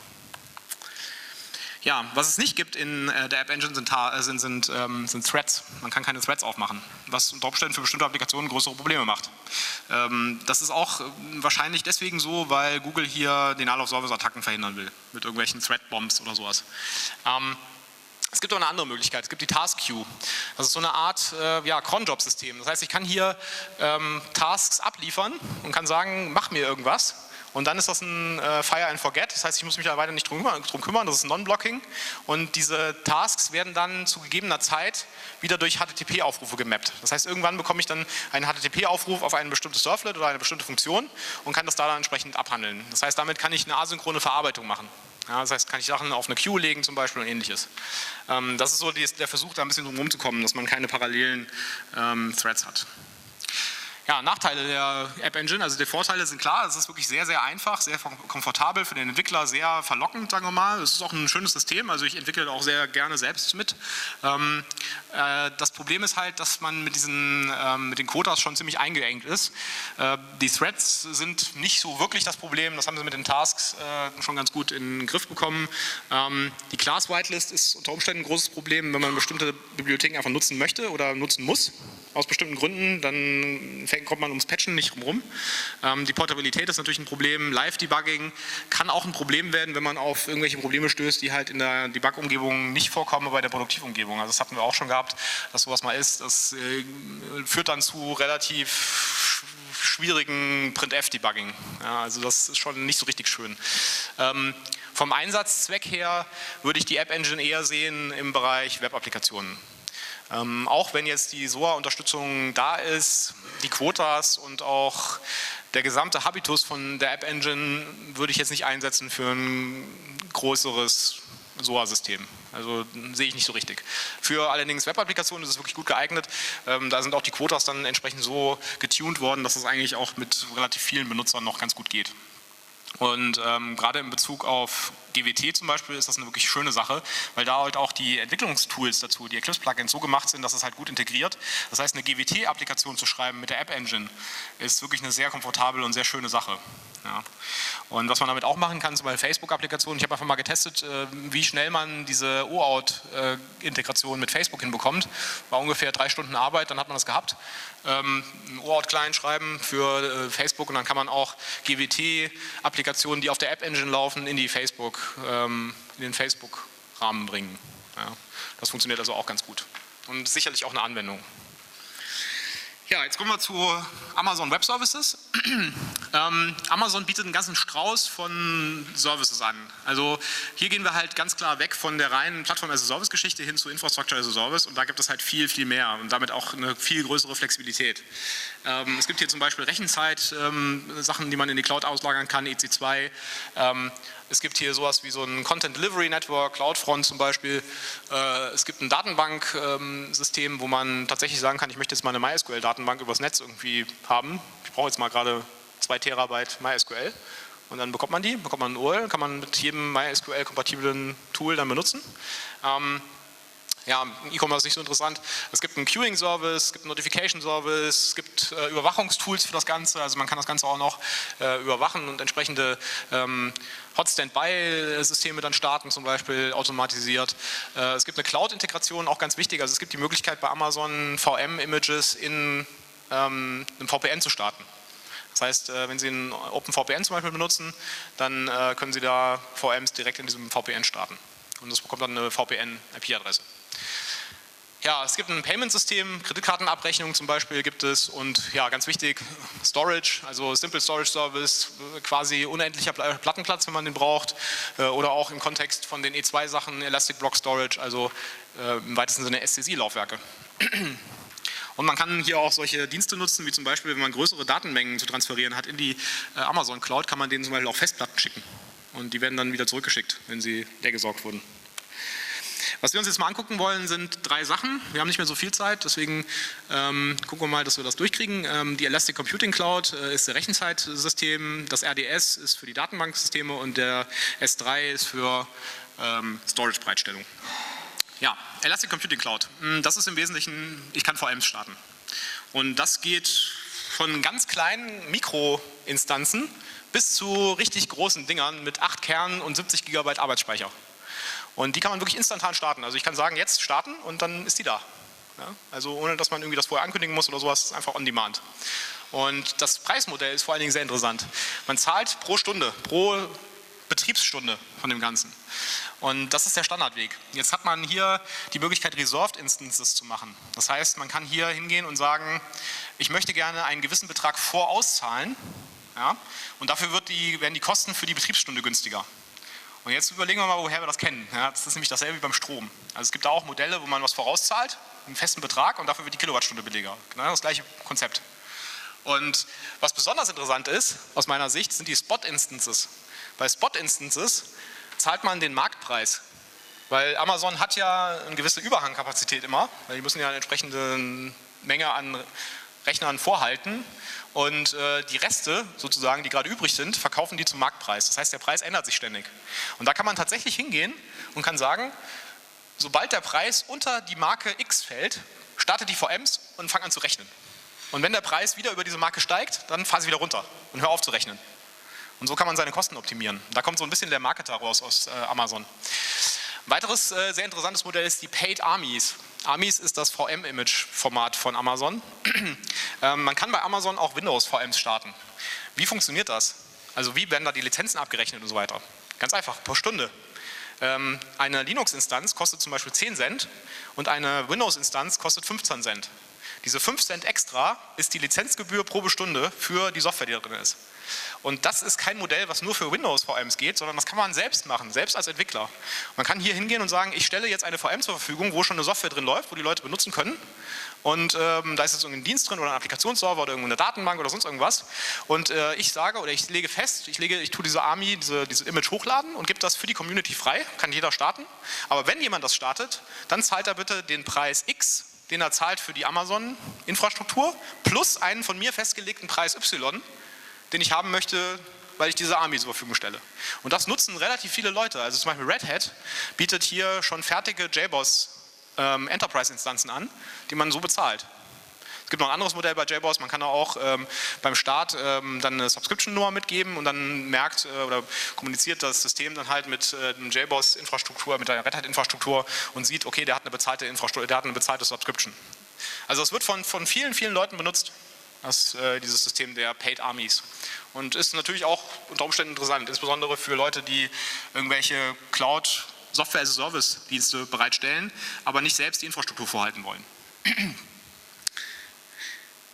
Ja, was es nicht gibt in äh, der App Engine sind, äh, sind, sind, ähm, sind Threads. Man kann keine Threads aufmachen, was unter Umständen für bestimmte Applikationen größere Probleme macht. Ähm, das ist auch äh, wahrscheinlich deswegen so, weil Google hier Denial-of-Service-Attacken verhindern will, mit irgendwelchen Thread-Bombs oder sowas. Ähm, Es gibt auch eine andere Möglichkeit, es gibt die Task Queue. Das ist so eine Art äh, ja, Cron-Job-System. Das heißt, ich kann hier ähm, Tasks abliefern und kann sagen, mach mir irgendwas. Und dann ist das ein äh, Fire and Forget, das heißt, ich muss mich da weiter nicht drum, drum kümmern, das ist Non-Blocking. Und diese Tasks werden dann zu gegebener Zeit wieder durch H T T P-Aufrufe gemappt. Das heißt, irgendwann bekomme ich dann einen H T T P-Aufruf auf ein bestimmtes Surflet oder eine bestimmte Funktion und kann das da dann entsprechend abhandeln. Das heißt, damit kann ich eine asynchrone Verarbeitung machen. Ja, das heißt, kann ich Sachen auf eine Queue legen zum Beispiel und ähnliches. Ähm, das ist so die, der Versuch, da ein bisschen drum rumzukommen, dass man keine parallelen ähm, Threads hat. Ja, Nachteile der App Engine, also die Vorteile sind klar, es ist wirklich sehr, sehr einfach, sehr komfortabel für den Entwickler, sehr verlockend, sagen wir mal. Es ist auch ein schönes System, also ich entwickle auch sehr gerne selbst mit. Ähm, äh, das Problem ist halt, dass man mit, diesen, ähm, mit den Quotas schon ziemlich eingeengt ist. Äh, die Threads sind nicht so wirklich das Problem, das haben sie mit den Tasks äh, schon ganz gut in den Griff bekommen. Ähm, die Class Whitelist ist unter Umständen ein großes Problem, wenn man bestimmte Bibliotheken einfach nutzen möchte oder nutzen muss, aus bestimmten Gründen, dann fängt kommt man ums Patchen nicht rum. Ähm, die Portabilität ist natürlich ein Problem. Live-Debugging kann auch ein Problem werden, wenn man auf irgendwelche Probleme stößt, die halt in der Debug-Umgebung nicht vorkommen, aber bei der Produktivumgebung. Also das hatten wir auch schon gehabt, dass sowas mal ist. Das äh, führt dann zu relativ schwierigen Printf-Debugging. Ja, also das ist schon nicht so richtig schön. Ähm, vom Einsatzzweck her würde ich die App Engine eher sehen im Bereich Web-Applikationen. Ähm, auch wenn jetzt die S O A-Unterstützung da ist, die Quotas und auch der gesamte Habitus von der App Engine würde ich jetzt nicht einsetzen für ein größeres S O A-System. Also sehe ich nicht so richtig. Für allerdings Web-Applikationen ist es wirklich gut geeignet. Ähm, da sind auch die Quotas dann entsprechend so getuned worden, dass es eigentlich auch mit relativ vielen Benutzern noch ganz gut geht. Und ähm, gerade in Bezug auf G W T zum Beispiel ist das eine wirklich schöne Sache, weil da halt auch die Entwicklungstools dazu, die Eclipse-Plugins so gemacht sind, dass es halt gut integriert. Das heißt, eine G W T-Applikation zu schreiben mit der App-Engine ist wirklich eine sehr komfortable und sehr schöne Sache. Ja. Und was man damit auch machen kann, zum Beispiel Facebook-Applikationen, ich habe einfach mal getestet, wie schnell man diese O Auth-Integration mit Facebook hinbekommt. War ungefähr drei Stunden Arbeit, dann hat man das gehabt. Ein O Auth-Client schreiben für Facebook und dann kann man auch G W T-Applikationen, die auf der App-Engine laufen, in die Facebook, in den Facebook-Rahmen bringen. Ja. Das funktioniert also auch ganz gut und sicherlich auch eine Anwendung. Ja, jetzt kommen wir zu Amazon Web Services. ähm, Amazon bietet einen ganzen Strauß von Services an. Also hier gehen wir halt ganz klar weg von der reinen Plattform-as-a-Service-Geschichte hin zu Infrastructure-as-a-Service und da gibt es halt viel, viel mehr und damit auch eine viel größere Flexibilität. Ähm, es gibt hier zum Beispiel Rechenzeit, ähm, Sachen, die man in die Cloud auslagern kann, E C zwei. Ähm, Es gibt hier sowas wie so ein Content Delivery Network, CloudFront zum Beispiel. Es gibt ein Datenbanksystem, wo man tatsächlich sagen kann, ich möchte jetzt mal eine MySQL-Datenbank übers Netz irgendwie haben. Ich brauche jetzt mal gerade zwei Terabyte MySQL und dann bekommt man die, bekommt man ein U R L, kann man mit jedem MySQL-kompatiblen Tool dann benutzen. Ja, E-Commerce ist nicht so interessant. Es gibt einen Queuing-Service, es gibt einen Notification-Service, es gibt äh, Überwachungstools für das Ganze, also man kann das Ganze auch noch äh, überwachen und entsprechende ähm, Hot-Standby-Systeme dann starten, zum Beispiel automatisiert. Äh, es gibt eine Cloud-Integration, auch ganz wichtig, also es gibt die Möglichkeit bei Amazon V M-Images in ähm, einem V P N zu starten. Das heißt, äh, wenn Sie einen OpenVPN zum Beispiel benutzen, dann äh, können Sie da V Ms direkt in diesem V P N starten und das bekommt dann eine V P N-I P-Adresse. Ja, es gibt ein Payment-System, Kreditkartenabrechnung zum Beispiel gibt es und ja, ganz wichtig, Storage, also Simple Storage Service, quasi unendlicher Plattenplatz, wenn man den braucht oder auch im Kontext von den E zwei Sachen, Elastic Block Storage, also äh, im weitesten Sinne S C S I-Laufwerke. Und man kann hier auch solche Dienste nutzen, wie zum Beispiel, wenn man größere Datenmengen zu transferieren hat in die äh, Amazon Cloud, kann man denen zum Beispiel auch Festplatten schicken und die werden dann wieder zurückgeschickt, wenn sie leergesaugt wurden. Was wir uns jetzt mal angucken wollen, sind drei Sachen. Wir haben nicht mehr so viel Zeit, deswegen ähm, gucken wir mal, dass wir das durchkriegen. Ähm, die Elastic Computing Cloud äh, ist das Rechenzeitsystem, das R D S ist für die Datenbanksysteme und der S drei ist für ähm, Storage-Bereitstellung. Ja, Elastic Computing Cloud, das ist im Wesentlichen, ich kann V Ms starten. Und das geht von ganz kleinen Mikroinstanzen bis zu richtig großen Dingern mit acht Kernen und siebzig Gigabyte Arbeitsspeicher. Und die kann man wirklich instantan starten. Also ich kann sagen, jetzt starten und dann ist die da. Ja, also ohne, dass man irgendwie das vorher ankündigen muss oder sowas, ist einfach on demand. Und das Preismodell ist vor allen Dingen sehr interessant. Man zahlt pro Stunde, pro Betriebsstunde von dem Ganzen. Und das ist der Standardweg. Jetzt hat man hier die Möglichkeit, Reserved Instances zu machen. Das heißt, man kann hier hingehen und sagen, ich möchte gerne einen gewissen Betrag vorauszahlen. Ja, und dafür wird die, werden die Kosten für die Betriebsstunde günstiger. Und jetzt überlegen wir mal, woher wir das kennen. Ja, das ist nämlich dasselbe wie beim Strom. Also es gibt da auch Modelle, wo man was vorauszahlt, einen festen Betrag und dafür wird die Kilowattstunde billiger. Genau das gleiche Konzept. Und was besonders interessant ist, aus meiner Sicht, sind die Spot-Instances. Bei Spot-Instances zahlt man den Marktpreis. Weil Amazon hat ja eine gewisse Überhangkapazität immer, weil die müssen ja eine entsprechende Menge an Rechnern vorhalten und äh, die Reste sozusagen, die gerade übrig sind, verkaufen die zum Marktpreis. Das heißt, der Preis ändert sich ständig. Und da kann man tatsächlich hingehen und kann sagen, sobald der Preis unter die Marke X fällt, startet die V Ms und fangt an zu rechnen. Und wenn der Preis wieder über diese Marke steigt, dann fahr sie wieder runter und hör auf zu rechnen. Und so kann man seine Kosten optimieren. Da kommt so ein bisschen der Marketer raus aus äh, Amazon. Ein weiteres äh, sehr interessantes Modell ist die Paid Armies. Armies ist das V M-Image-Format von Amazon. ähm, man kann bei Amazon auch Windows-V Ms starten. Wie funktioniert das? Also wie werden da die Lizenzen abgerechnet und so weiter? Ganz einfach, pro Stunde. Ähm, eine Linux-Instanz kostet zum Beispiel zehn Cent und eine Windows-Instanz kostet fünfzehn Cent. Diese fünf Cent extra ist die Lizenzgebühr pro Stunde für die Software, die da drin ist. Und das ist kein Modell, was nur für Windows-V Ms geht, sondern das kann man selbst machen, selbst als Entwickler. Man kann hier hingehen und sagen, ich stelle jetzt eine V M zur Verfügung, wo schon eine Software drin läuft, wo die Leute benutzen können. Und ähm, da ist jetzt irgendein Dienst drin oder ein Applikationsserver oder irgendeine Datenbank oder sonst irgendwas. Und äh, ich sage oder ich lege fest, ich, lege, ich tue diese Army, diese, diese Image hochladen und gebe das für die Community frei, kann jeder starten. Aber wenn jemand das startet, dann zahlt er bitte den Preis X, den er zahlt für die Amazon-Infrastruktur, plus einen von mir festgelegten Preis Y, den ich haben möchte, weil ich diese Army zur Verfügung stelle. Und das nutzen relativ viele Leute. Also zum Beispiel Red Hat bietet hier schon fertige J BOSS ähm, Enterprise-Instanzen an, die man so bezahlt. Es gibt noch ein anderes Modell bei J BOSS, man kann auch ähm, beim Start ähm, dann eine Subscription-Nummer mitgeben und dann merkt äh, oder kommuniziert das System dann halt mit äh, einem J BOSS-Infrastruktur, mit einer Red Hat-Infrastruktur und sieht, okay, der hat eine bezahlte Infrastruktur, der hat eine bezahlte Subscription. Also es wird von, von vielen, vielen Leuten benutzt. Das, äh, dieses System der Paid Armies. Und ist natürlich auch unter Umständen interessant, insbesondere für Leute, die irgendwelche Cloud Software as a Service Dienste bereitstellen, aber nicht selbst die Infrastruktur vorhalten wollen.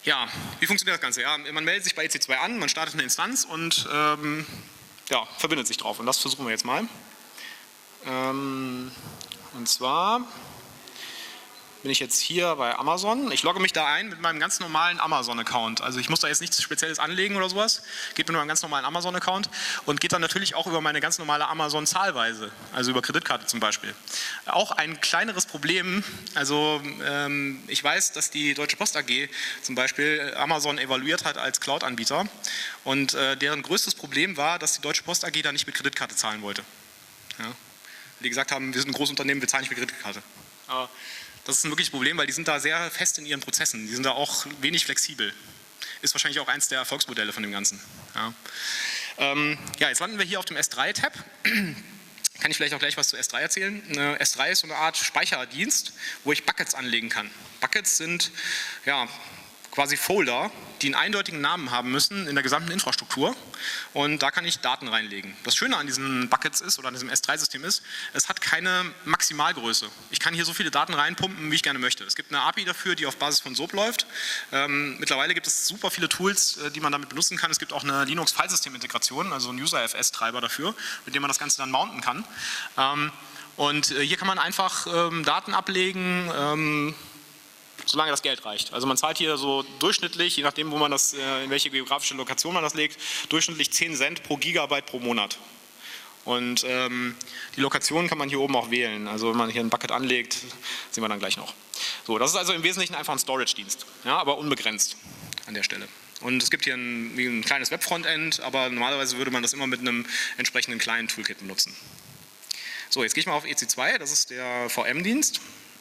Ja, wie funktioniert das Ganze? Ja, man meldet sich bei E C zwei an, man startet eine Instanz und ähm, ja, verbindet sich drauf. Und das versuchen wir jetzt mal. Ähm, und zwar bin ich jetzt hier bei Amazon. Ich logge mich da ein mit meinem ganz normalen Amazon-Account. Also ich muss da jetzt nichts Spezielles anlegen oder sowas. Geht mit meinem ganz normalen Amazon-Account und geht dann natürlich auch über meine ganz normale Amazon-Zahlweise, also über Kreditkarte zum Beispiel. Auch ein kleineres Problem, also ähm, ich weiß, dass die Deutsche Post A G zum Beispiel Amazon evaluiert hat als Cloud-Anbieter und äh, deren größtes Problem war, dass die Deutsche Post A G da nicht mit Kreditkarte zahlen wollte. Ja. Die gesagt haben, wir sind ein Großunternehmen, wir zahlen nicht mit Kreditkarte. Aber das ist ein wirkliches Problem, weil die sind da sehr fest in ihren Prozessen. Die sind da auch wenig flexibel. Ist wahrscheinlich auch eins der Erfolgsmodelle von dem Ganzen. Ja, ähm, ja jetzt landen wir hier auf dem S drei Tab. Kann ich vielleicht auch gleich was zu S drei erzählen. S drei ist so eine Art Speicherdienst, wo ich Buckets anlegen kann. Buckets sind ja, quasi Folder, die einen eindeutigen Namen haben müssen in der gesamten Infrastruktur und da kann ich Daten reinlegen. Das Schöne an diesen Buckets ist oder an diesem S drei System ist, es hat keine Maximalgröße. Ich kann hier so viele Daten reinpumpen, wie ich gerne möchte. Es gibt eine A P I dafür, die auf Basis von S O A P läuft. Ähm, mittlerweile gibt es super viele Tools, die man damit benutzen kann. Es gibt auch eine Linux-Filesystem-Integration, also einen User-F S-Treiber dafür, mit dem man das Ganze dann mounten kann. Ähm, und hier kann man einfach ähm, Daten ablegen, ähm, solange das Geld reicht. Also man zahlt hier so durchschnittlich, je nachdem, wo man das, in welche geografische Lokation man das legt, durchschnittlich zehn Cent pro Gigabyte pro Monat. Und ähm, die Lokation kann man hier oben auch wählen. Also wenn man hier ein Bucket anlegt, sehen wir dann gleich noch. So, das ist also im Wesentlichen einfach ein Storage-Dienst, ja, aber unbegrenzt an der Stelle. Und es gibt hier ein, ein kleines Web-Frontend, aber normalerweise würde man das immer mit einem entsprechenden kleinen Toolkit benutzen. So, jetzt gehe ich mal auf E C zwei, das ist der V M-Dienst.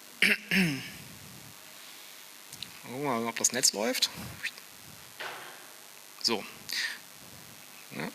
Gucken wir mal, ob das Netz läuft. So. Ja.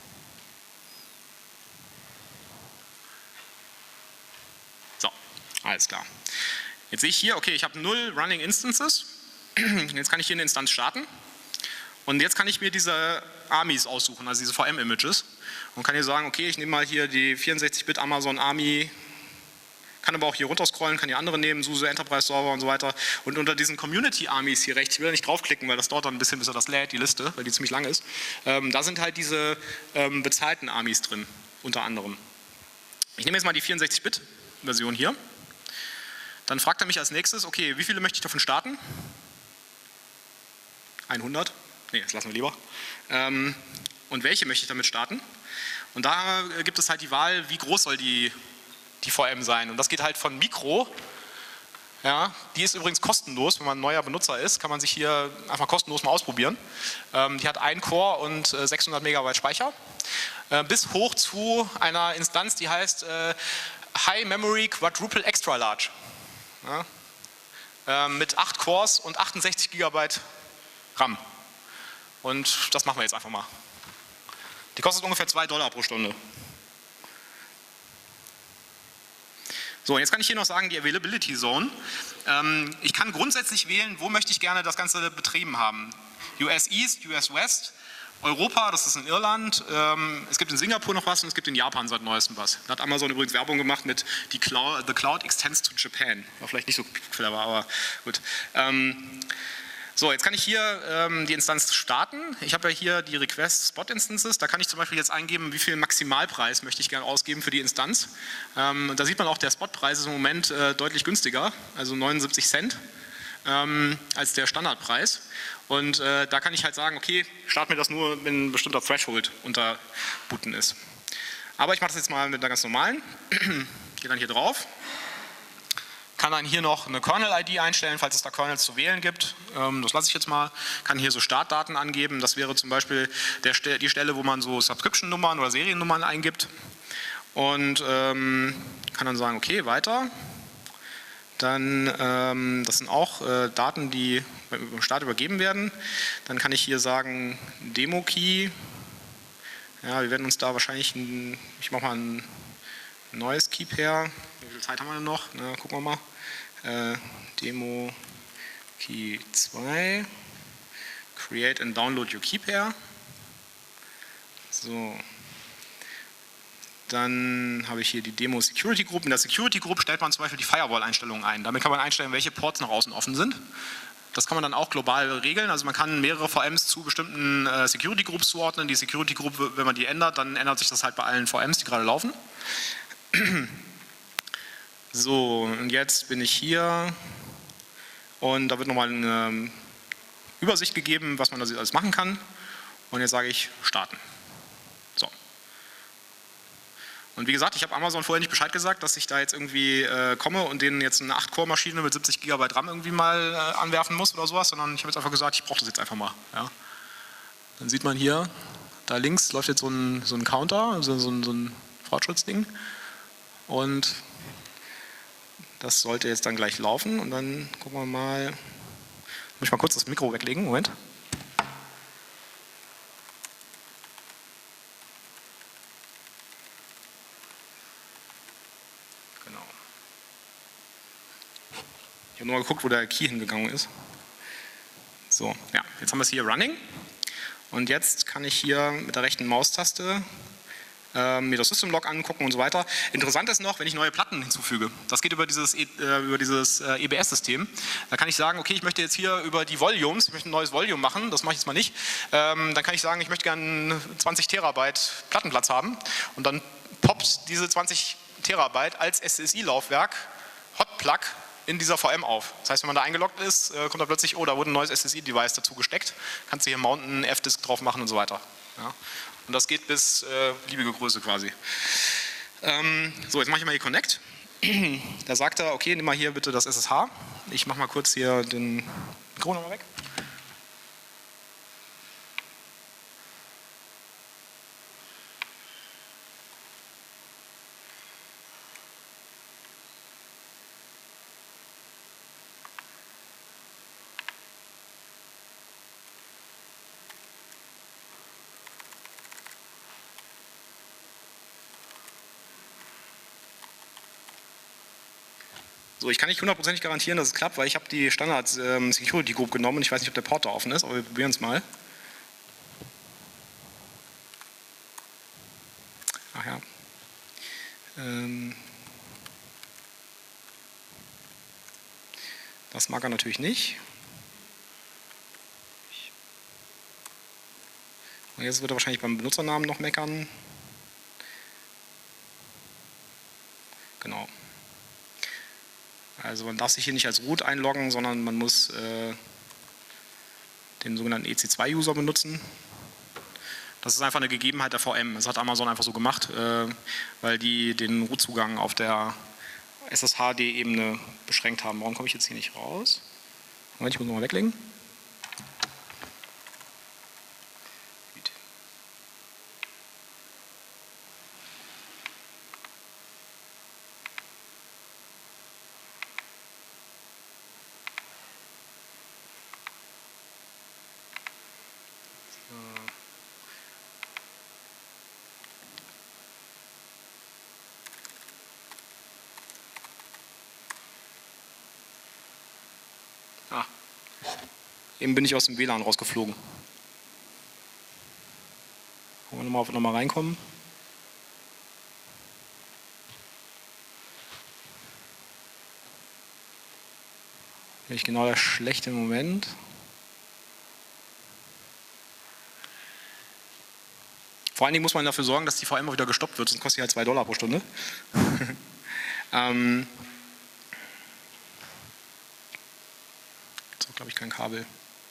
So, alles klar. Jetzt sehe ich hier, okay, ich habe null Running Instances. Jetzt kann ich hier eine Instanz starten. Und jetzt kann ich mir diese Armies aussuchen, also diese V M-Images. Und kann hier sagen, okay, ich nehme mal hier die vierundsechzig Bit Amazon Army. Kann aber auch hier runterscrollen, kann hier andere nehmen, SUSE Enterprise Server und so weiter. Und unter diesen Community Armies hier rechts, ich will da nicht draufklicken, weil das dauert dann ein bisschen, bis er das lädt, die Liste, weil die ziemlich lang ist. Ähm, da sind halt diese ähm, bezahlten Armies drin, unter anderem. Ich nehme jetzt mal die vierundsechzig Bit Version hier. Dann fragt er mich als nächstes, okay, wie viele möchte ich davon starten? hundert? Ne, das lassen wir lieber. Ähm, und welche möchte ich damit starten? Und da gibt es halt die Wahl, wie groß soll die die V M sein. Und das geht halt von Mikro, ja, die ist übrigens kostenlos, wenn man ein neuer Benutzer ist, kann man sich hier einfach kostenlos mal ausprobieren. Ähm, die hat einen Core und äh, sechshundert Megabyte Speicher, äh, bis hoch zu einer Instanz, die heißt äh, High Memory Quadruple Extra Large. Ja, äh, mit acht Cores und achtundsechzig Gigabyte RAM. Und das machen wir jetzt einfach mal. Die kostet ungefähr zwei Dollar pro Stunde. So, jetzt kann ich hier noch sagen, die Availability Zone. Ähm, ich kann grundsätzlich wählen, wo möchte ich gerne das Ganze betrieben haben. U S East, U S West, Europa, das ist in Irland, ähm, es gibt in Singapur noch was und es gibt in Japan seit neuestem was. Da hat Amazon übrigens Werbung gemacht mit die Cloud, The Cloud extends to Japan. War vielleicht nicht so clever, aber gut. Ähm, So, jetzt kann ich hier ähm, die Instanz starten. Ich habe ja hier die Request Spot Instances. Da kann ich zum Beispiel jetzt eingeben, wie viel Maximalpreis möchte ich gerne ausgeben für die Instanz. Ähm, da sieht man auch, der Spotpreis ist im Moment äh, deutlich günstiger, also neunundsiebzig Cent ähm, als der Standardpreis. Und äh, da kann ich halt sagen, okay, start mir das nur, wenn ein bestimmter Threshold unterbooten ist. Aber ich mache das jetzt mal mit einer ganz normalen. Gehe dann hier drauf. Kann dann hier noch eine Kernel-I D einstellen, falls es da Kernels zu wählen gibt. Ähm, das lasse ich jetzt mal. Kann hier so Startdaten angeben. Das wäre zum Beispiel der, die Stelle, wo man so Subscription-Nummern oder Seriennummern eingibt. Und ähm, kann dann sagen, okay, weiter. Dann, ähm, das sind auch äh, Daten, die beim Start übergeben werden. Dann kann ich hier sagen, Demo-Key. Ja, wir werden uns da wahrscheinlich, ein, ich mache mal ein neues Keep her. Wie viel Zeit haben wir denn noch? Na, gucken wir mal. Äh, Demo Key zwei. Create and download your Key Pair. So. Dann habe ich hier die Demo Security Group. In der Security Group stellt man zum Beispiel die Firewall-Einstellungen ein. Damit kann man einstellen, welche Ports nach außen offen sind. Das kann man dann auch global regeln. Also man kann mehrere V Ms zu bestimmten äh, Security Groups zuordnen. Die Security Group, wenn man die ändert, dann ändert sich das halt bei allen V Ms, die gerade laufen. So, und jetzt bin ich hier und da wird nochmal eine Übersicht gegeben, was man da alles machen kann. Und jetzt sage ich starten. So. Und wie gesagt, ich habe Amazon vorher nicht Bescheid gesagt, dass ich da jetzt irgendwie äh, komme und denen jetzt eine acht Core Maschine mit siebzig Gigabyte RAM irgendwie mal äh, anwerfen muss oder sowas, sondern ich habe jetzt einfach gesagt, ich brauche das jetzt einfach mal. Ja. Dann sieht man hier, da links läuft jetzt so ein, so ein Counter, also so ein, so ein Fortschrittsding. Und das sollte jetzt dann gleich laufen und dann gucken wir mal, muss ich mal kurz das Mikro weglegen, Moment. Ich habe nur mal geguckt, wo der Key hingegangen ist. So, ja, jetzt haben wir es hier running. Und jetzt kann ich hier mit der rechten Maustaste äh, mir das System-Log angucken und so weiter. Interessant ist noch, wenn ich neue Platten hinzufüge. Das geht über dieses, äh, über dieses äh, E B S-System. Da kann ich sagen, okay, ich möchte jetzt hier über die Volumes, ich möchte ein neues Volume machen, das mache ich jetzt mal nicht. Ähm, dann kann ich sagen, ich möchte gerne zwanzig Terabyte Plattenplatz haben. Und dann poppt diese zwanzig Terabyte als S S I-Laufwerk Hotplug in dieser V M auf. Das heißt, wenn man da eingeloggt ist, kommt da plötzlich, oh, da wurde ein neues S S I-Device dazu gesteckt. Kannst du hier mounten, F-Disk drauf machen und so weiter. Ja. Und das geht bis äh, beliebige Größe quasi. Ähm, so, jetzt mache ich mal hier Connect. Da sagt er, okay, nimm mal hier bitte das S S H. Ich mache mal kurz hier den Mikro nochmal weg. So, ich kann nicht hundertprozentig garantieren, dass es klappt, weil ich habe die Standard ähm, Security Group genommen und ich weiß nicht, ob der Port da offen ist, aber wir probieren es mal. Ach ja. Ähm das mag er natürlich nicht. Und jetzt wird er wahrscheinlich beim Benutzernamen noch meckern. Genau. Also man darf sich hier nicht als Root einloggen, sondern man muss äh, den sogenannten E C zwei User benutzen. Das ist einfach eine Gegebenheit der V M. Das hat Amazon einfach so gemacht, äh, weil die den Root-Zugang auf der S S H D-Ebene beschränkt haben. Warum komme ich jetzt hier nicht raus? Moment, ich muss nochmal weglegen. Ah, eben bin ich aus dem W L A N rausgeflogen. Wollen wir nochmal noch mal reinkommen? Vielleicht genau der schlechte Moment. Vor allen Dingen muss man dafür sorgen, dass die V M auch wieder gestoppt wird, sonst kostet die halt zwei Dollar pro Stunde. ähm, glaube ich, kein Kabel.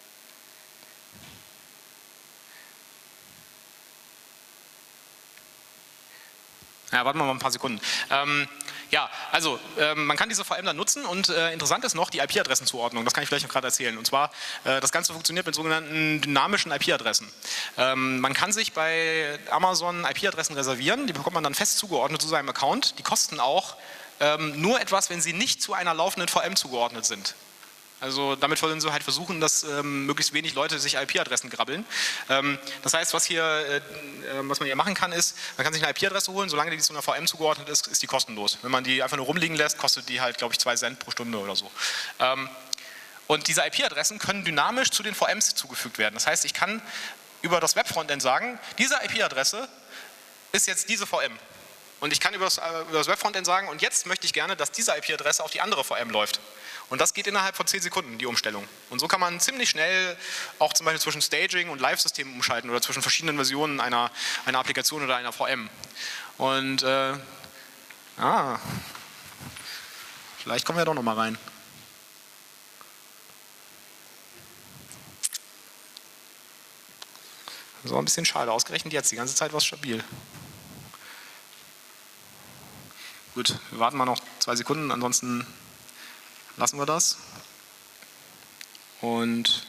Ja, warten wir mal ein paar Sekunden. Ähm, ja, also ähm, man kann diese V M dann nutzen und äh, interessant ist noch die I P-Adressenzuordnung. Das kann ich vielleicht noch gerade erzählen. Und zwar, äh, das Ganze funktioniert mit sogenannten dynamischen I P-Adressen. Ähm, man kann sich bei Amazon I P-Adressen reservieren, die bekommt man dann fest zugeordnet zu seinem Account. Die kosten auch ähm, nur etwas, wenn sie nicht zu einer laufenden V M zugeordnet sind. Also damit wollen sie halt versuchen, dass ähm, möglichst wenig Leute sich I P-Adressen grabbeln. Ähm, das heißt, was, hier, äh, was man hier machen kann, ist, man kann sich eine I P-Adresse holen, solange die zu einer V M zugeordnet ist, ist die kostenlos. Wenn man die einfach nur rumliegen lässt, kostet die halt, glaube ich, zwei Cent pro Stunde oder so. Ähm, und diese I P-Adressen können dynamisch zu den V Ms zugefügt werden. Das heißt, ich kann über das Web-Frontend sagen, diese I P-Adresse ist jetzt diese V M. und ich kann über das, über das Web-Frontend sagen, und jetzt möchte ich gerne, dass diese I P-Adresse auf die andere V M läuft. Und das geht innerhalb von zehn Sekunden, die Umstellung. Und so kann man ziemlich schnell auch zum Beispiel zwischen Staging und Live-Systemen umschalten oder zwischen verschiedenen Versionen einer, einer Applikation oder einer V M. Und äh, ah, vielleicht kommen wir doch noch mal rein. So, ein bisschen schade. Ausgerechnet jetzt, die ganze Zeit war es stabil. Gut, wir warten mal noch zwei Sekunden, ansonsten lassen wir das. Und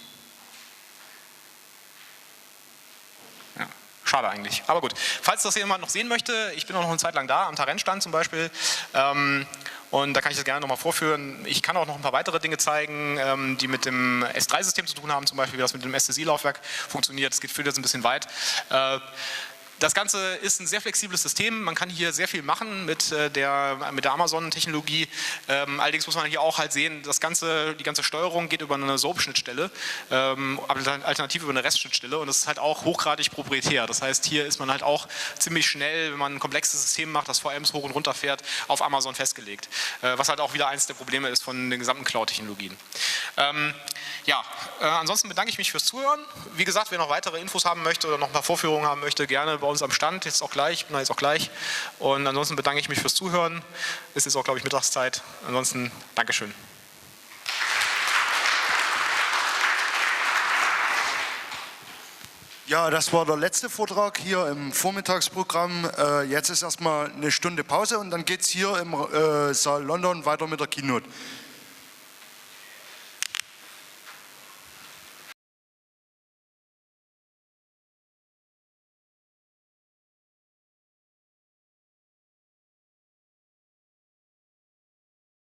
ja, schade eigentlich. Aber gut, falls das jemand noch sehen möchte, ich bin auch noch eine Zeit lang da, am Tarent-Stand zum Beispiel. Ähm, Und da kann ich das gerne nochmal vorführen. Ich kann auch noch ein paar weitere Dinge zeigen, ähm, die mit dem S drei System zu tun haben, zum Beispiel wie das mit dem S S I-Laufwerk funktioniert. Das geht führt jetzt ein bisschen weit. Äh, Das Ganze ist ein sehr flexibles System, man kann hier sehr viel machen mit der, mit der Amazon-Technologie, ähm, allerdings muss man hier auch halt sehen, das Ganze, die ganze Steuerung geht über eine SOAP-Schnittstelle, ähm, alternativ über eine REST-Schnittstelle, und das ist halt auch hochgradig proprietär. Das heißt, hier ist man halt auch ziemlich schnell, wenn man ein komplexes System macht, das V Ms hoch und runter fährt, auf Amazon festgelegt, äh, was halt auch wieder eins der Probleme ist von den gesamten Cloud-Technologien. Ähm, ja, äh, ansonsten bedanke ich mich fürs Zuhören. Wie gesagt, wer noch weitere Infos haben möchte oder noch ein paar Vorführungen haben möchte, gerne bei uns am Stand, jetzt auch gleich, ich bin da jetzt auch gleich. Und ansonsten bedanke ich mich fürs Zuhören. Es ist auch, glaube ich, Mittagszeit. Ansonsten Dankeschön. Ja, das war der letzte Vortrag hier im Vormittagsprogramm. Äh, jetzt ist erstmal eine Stunde Pause und dann geht es hier im äh, Saal London weiter mit der Keynote.